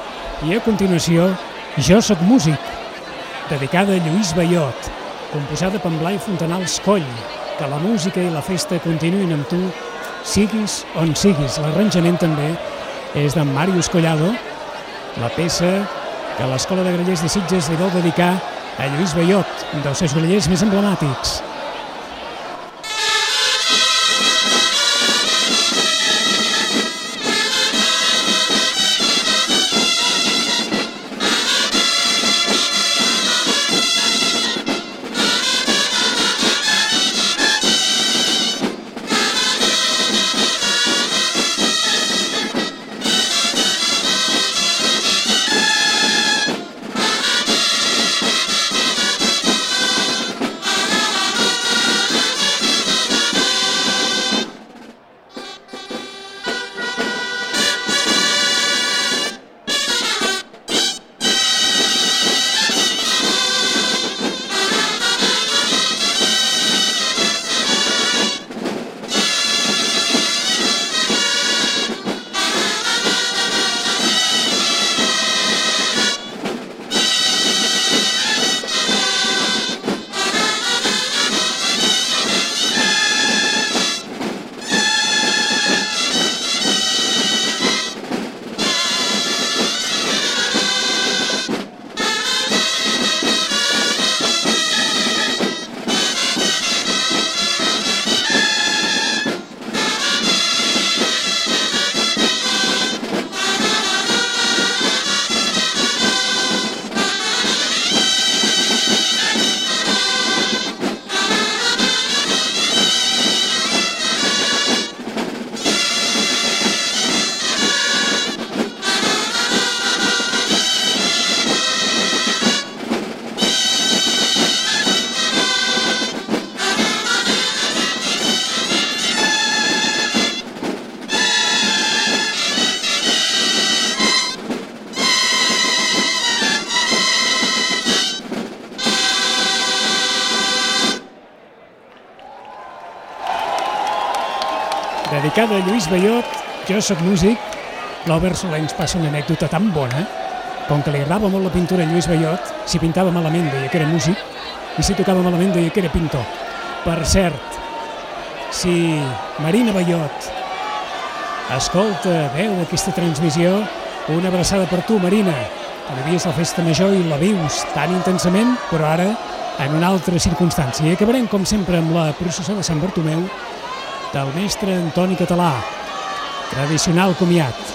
S1: i a continuació, Jo soc músic, dedicada a Lluís Ballot, composada per Blai Fontanals Coll, que la música i la festa continuïn amb tu, siguis on siguis. L'arranjament també és d'en Màrius Collado, la peça que l'Escola de Grallers de Sitges li vol dedicar a Lluís Ballot, un dels seus grallers més emblemàtics.
S3: Thank you.
S1: dedicada a Lluís Ballot, jo sóc músic, l'Albert Soler ens passa una anècdota tan bona, com que li agradava molt la pintura a Lluís Ballot, si pintava malament deia que era músic, i si tocava malament deia que era pintor. Per cert, si Marina Ballot escolta, veu aquesta transmissió, una abraçada per tu, Marina, que vivies la festa major i la vius tan intensament, però ara en una altra circumstància. I acabarem, com sempre, amb la processó de Sant Bartomeu del mestre Antoni Català, tradicional comiat.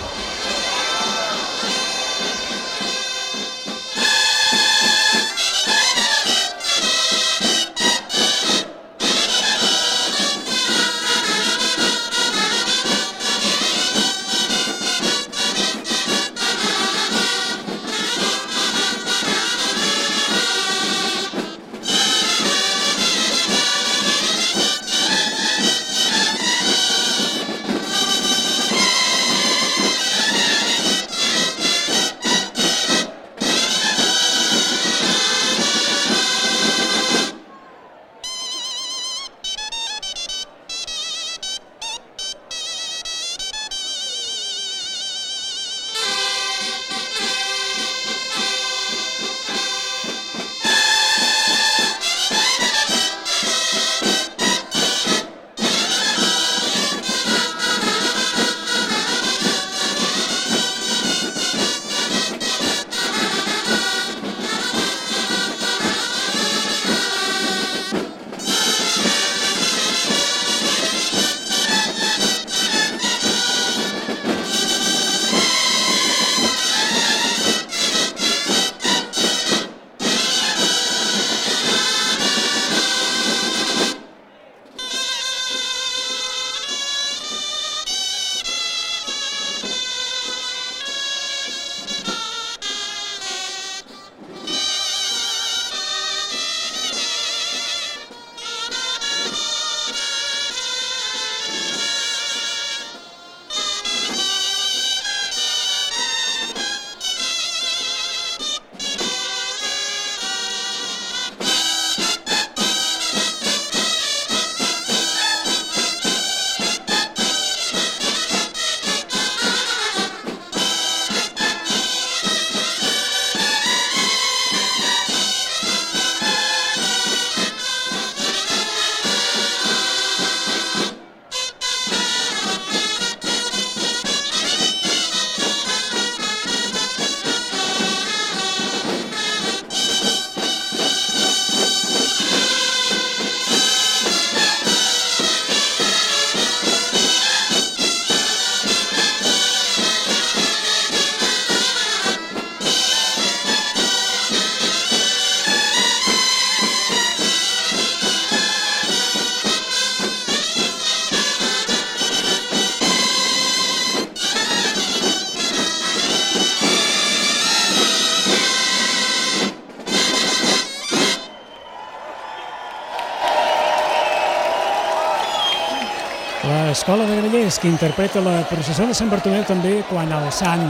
S1: L'Escola de Grallers, que interpreta la processó de Sant Bartomeu també quan el sant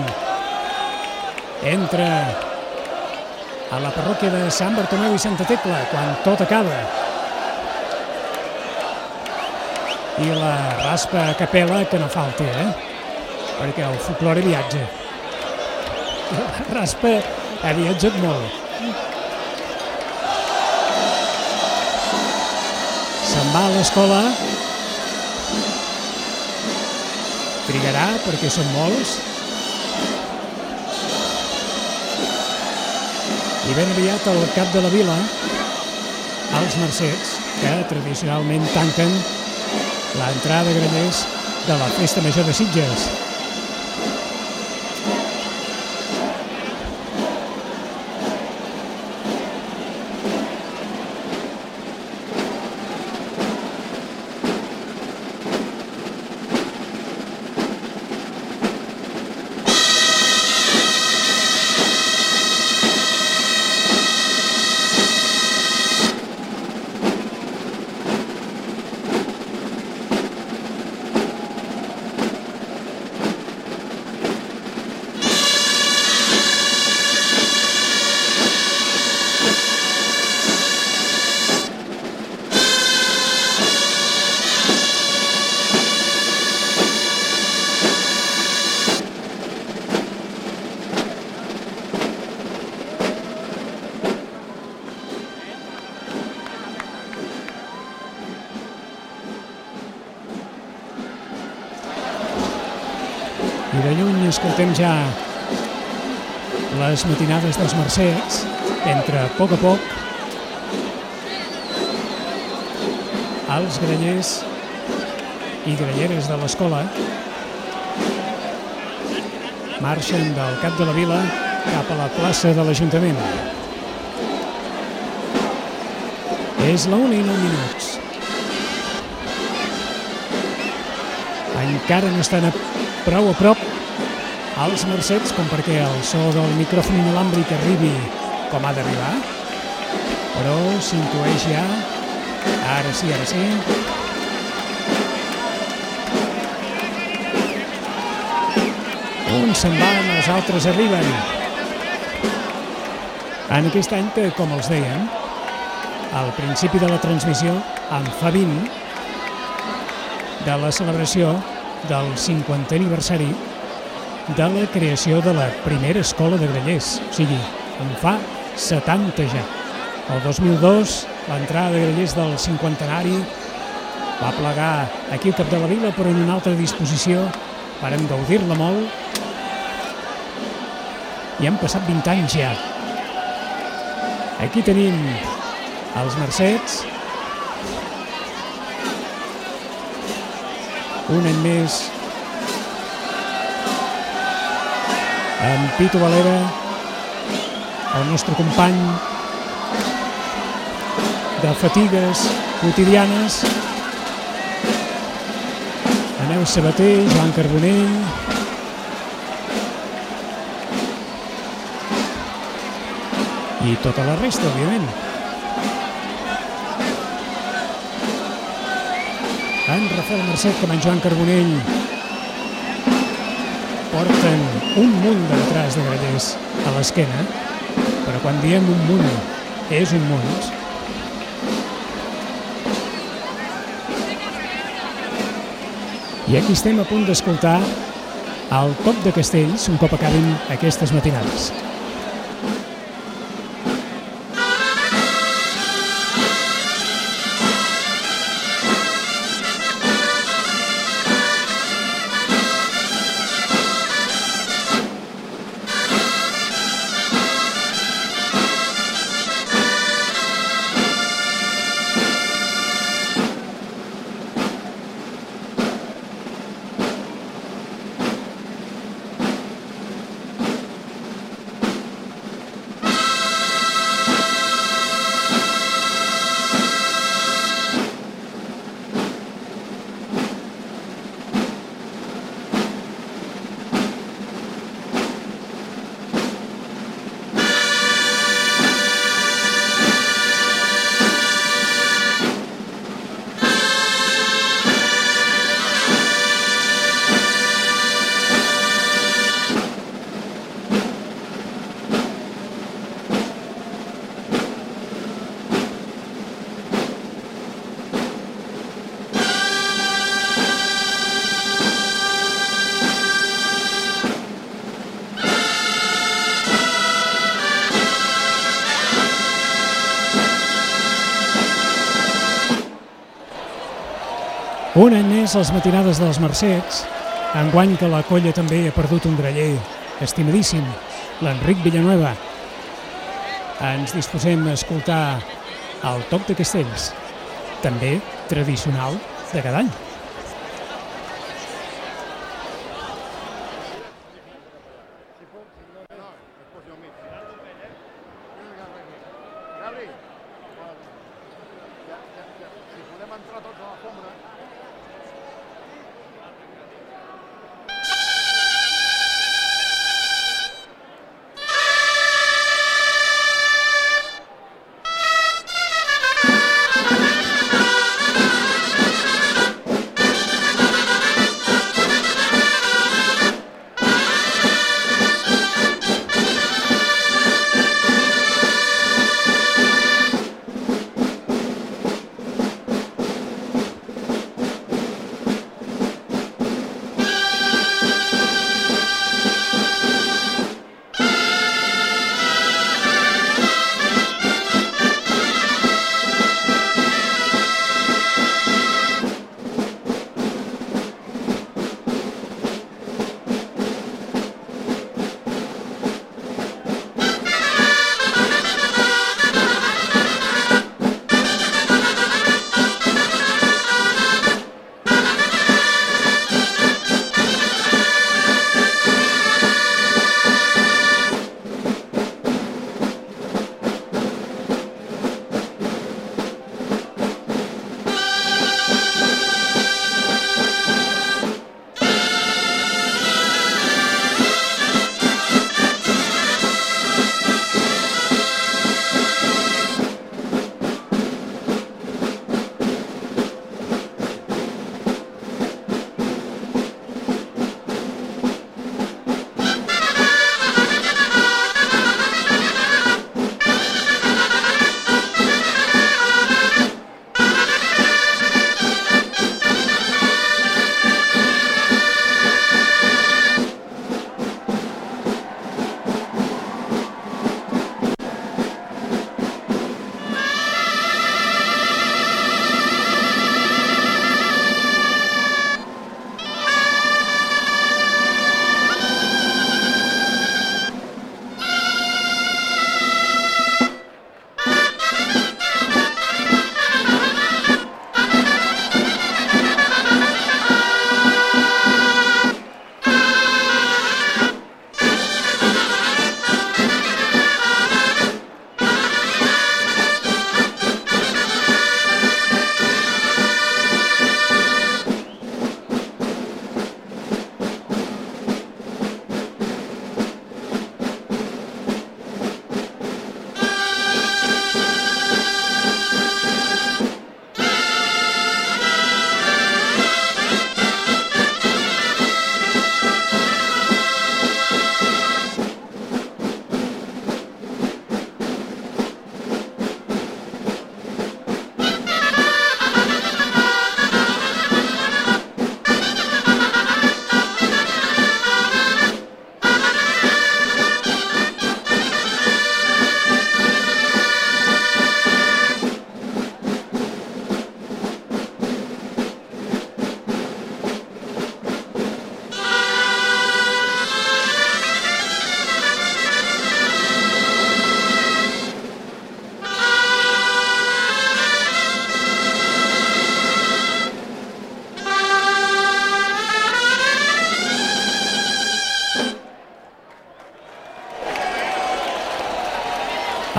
S1: entra a la parròquia de Sant Bartomeu i Santa Tecla, quan tot acaba. I la raspa a capella, que no falti, eh? Perquè el folklore viatja. La raspa ha viatjat molt. Se'n va a l'escola, trigarà perquè són molts, i ben aviat al cap de la vila, als Mercets, que tradicionalment tanquen l'entrada de Grallers de la Festa Major de Sitges. I de lluny escoltem ja les matinades dels Mercets, entre a poc a poc els grallers i gralleres de l'escola marxen del cap de la vila cap a la plaça de l'Ajuntament. És la una i nou minuts. Encara no estan a prou a prop els Mercets com perquè el so del micròfon inalàmbric arribi com ha d'arribar, però s'intueix ja, ara sí, ara sí. Uns se'n van, els altres arriben. En aquest any que, com els deien, al principi de la transmissió en fa vint de la celebració del cinquantè aniversari de la creació de la primera escola de grallers, o sigui, en fa setanta ja. El dos mil dos, l'entrada de grallers del cinquantenari va plegar aquí al cap de la vila, però en una altra disposició, vàrem gaudir-la molt, i han passat vint anys ja. Aquí tenim els Mercets, un any més, en Pitu Valera, el nostre company de fatigues quotidianes, Aneu Sabater, Joan Carbonell, i tota la resta, òbviament. En Rafael Mercet com en Joan Carbonell porten un munt de detrás de grallers a l'esquena, però quan diem un munt, és un munt. I aquí estem a punt d'escoltar el Toc de Castells un cop acabin aquestes matinades. Un any més les matinades dels Mercets, enguany que la colla també ha perdut un graller estimadíssim, l'Enric Villanueva. Ens disposem a escoltar el Toc de Castells, també tradicional de cada any.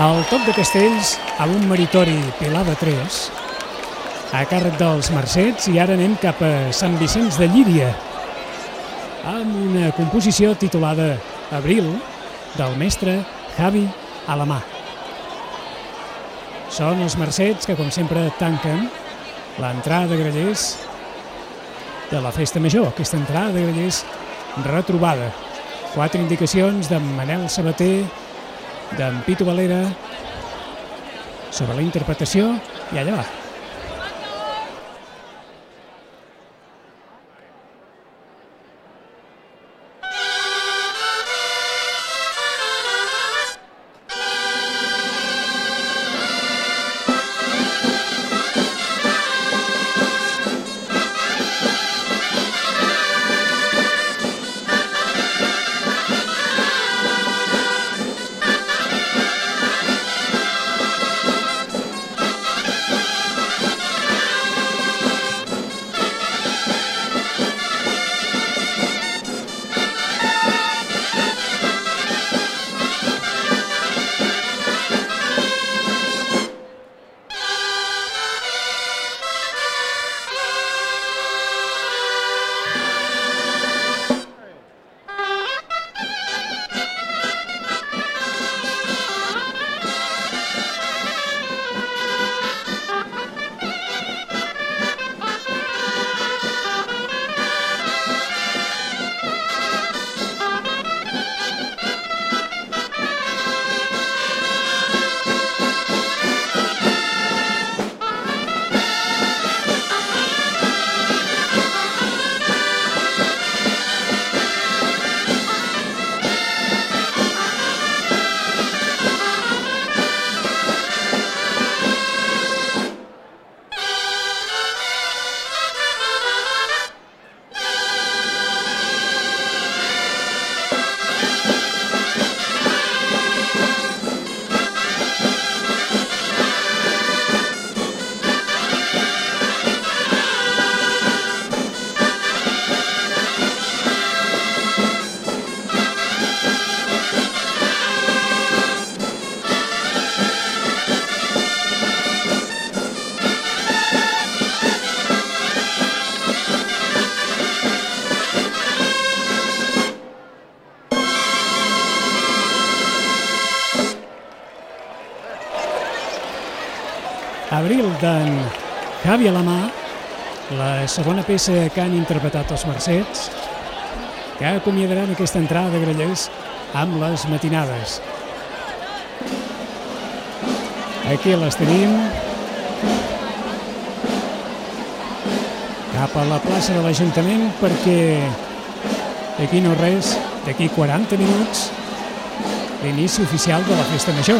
S1: El toc de castells amb un meritori Pilar de Tres a càrrec dels Mercets, i ara anem cap a Sant Vicenç de Llíria amb una composició titulada Abril del mestre Javi Alamà. Són els Mercets que, com sempre, tanquen l'entrada de grallers de la Festa Major, aquesta entrada de grallers retrobada. Quatre indicacions d'en Manel Sabater, d'en Pitu Valera sobre la interpretació, i allà va. Abril d'en Javi Alamà, la segona peça que han interpretat els Mercets, que acomiadaran aquesta entrada de grallers amb les matinades. Aquí les tenim. Cap a la plaça de l'Ajuntament, perquè d'aquí no res, d'aquí quaranta minuts, l'inici oficial de la Festa Major.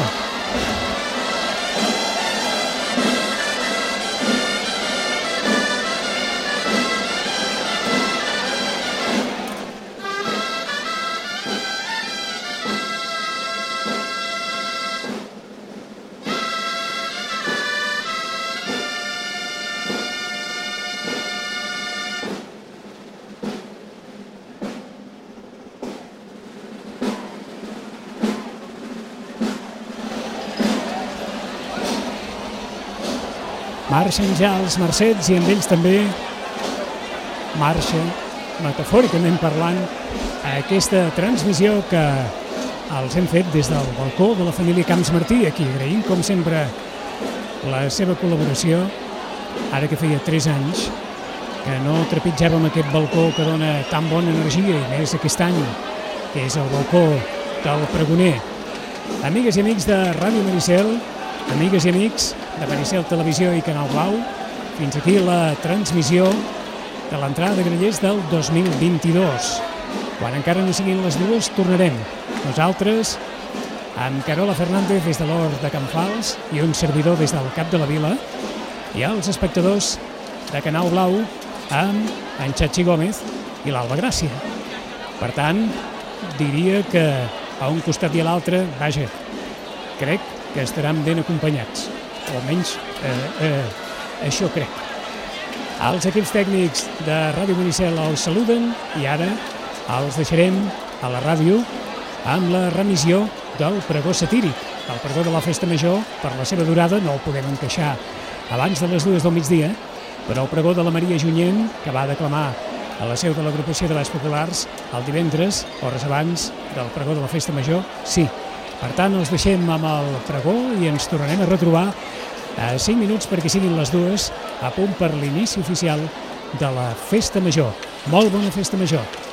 S1: Marxen ja els Mercets i amb ells també marxa, metafòricament parlant, a aquesta transmissió que els hem fet des del balcó de la família Camps Martí, aquí agraïm, com sempre, la seva col·laboració, ara que feia tres anys que no trepitjàvem aquest balcó que dona tan bona energia, i més aquest any, que és el balcó del Pregoner. Amigues i amics de Ràdio Maricel, amigues i amics de Maricel Televisió i Canal Blau, fins aquí la transmissió de l'entrada de grallers del dos mil vint-i-dos. Quan encara no siguin les dues, tornarem. Nosaltres, amb Carola Fernández des de l'Hort de Can Fals i un servidor des del Cap de la Vila, i els espectadors de Canal Blau amb en Xachi Gómez i l'Alba Gràcia. Per tant, diria que a un costat i a l'altre, vaja, crec que estaran ben acompanyats, o almenys eh, eh, això crec. Els equips tècnics de Ràdio Maricel els saluden i ara els deixarem a la ràdio amb la remissió del pregó satíric. El pregó de la Festa Major, per la seva durada, no el podem encaixar abans de les dues del migdia, però el pregó de la Maria Junyent, que va declamar a la seu de l'agrupació de Balls Populars el divendres, hores abans del pregó de la Festa Major, sí. Per tant, els deixem amb el pregó i ens tornarem a retrobar a cinc minuts perquè siguin les dues, a punt per l'inici oficial de la Festa Major. Molt bona Festa Major!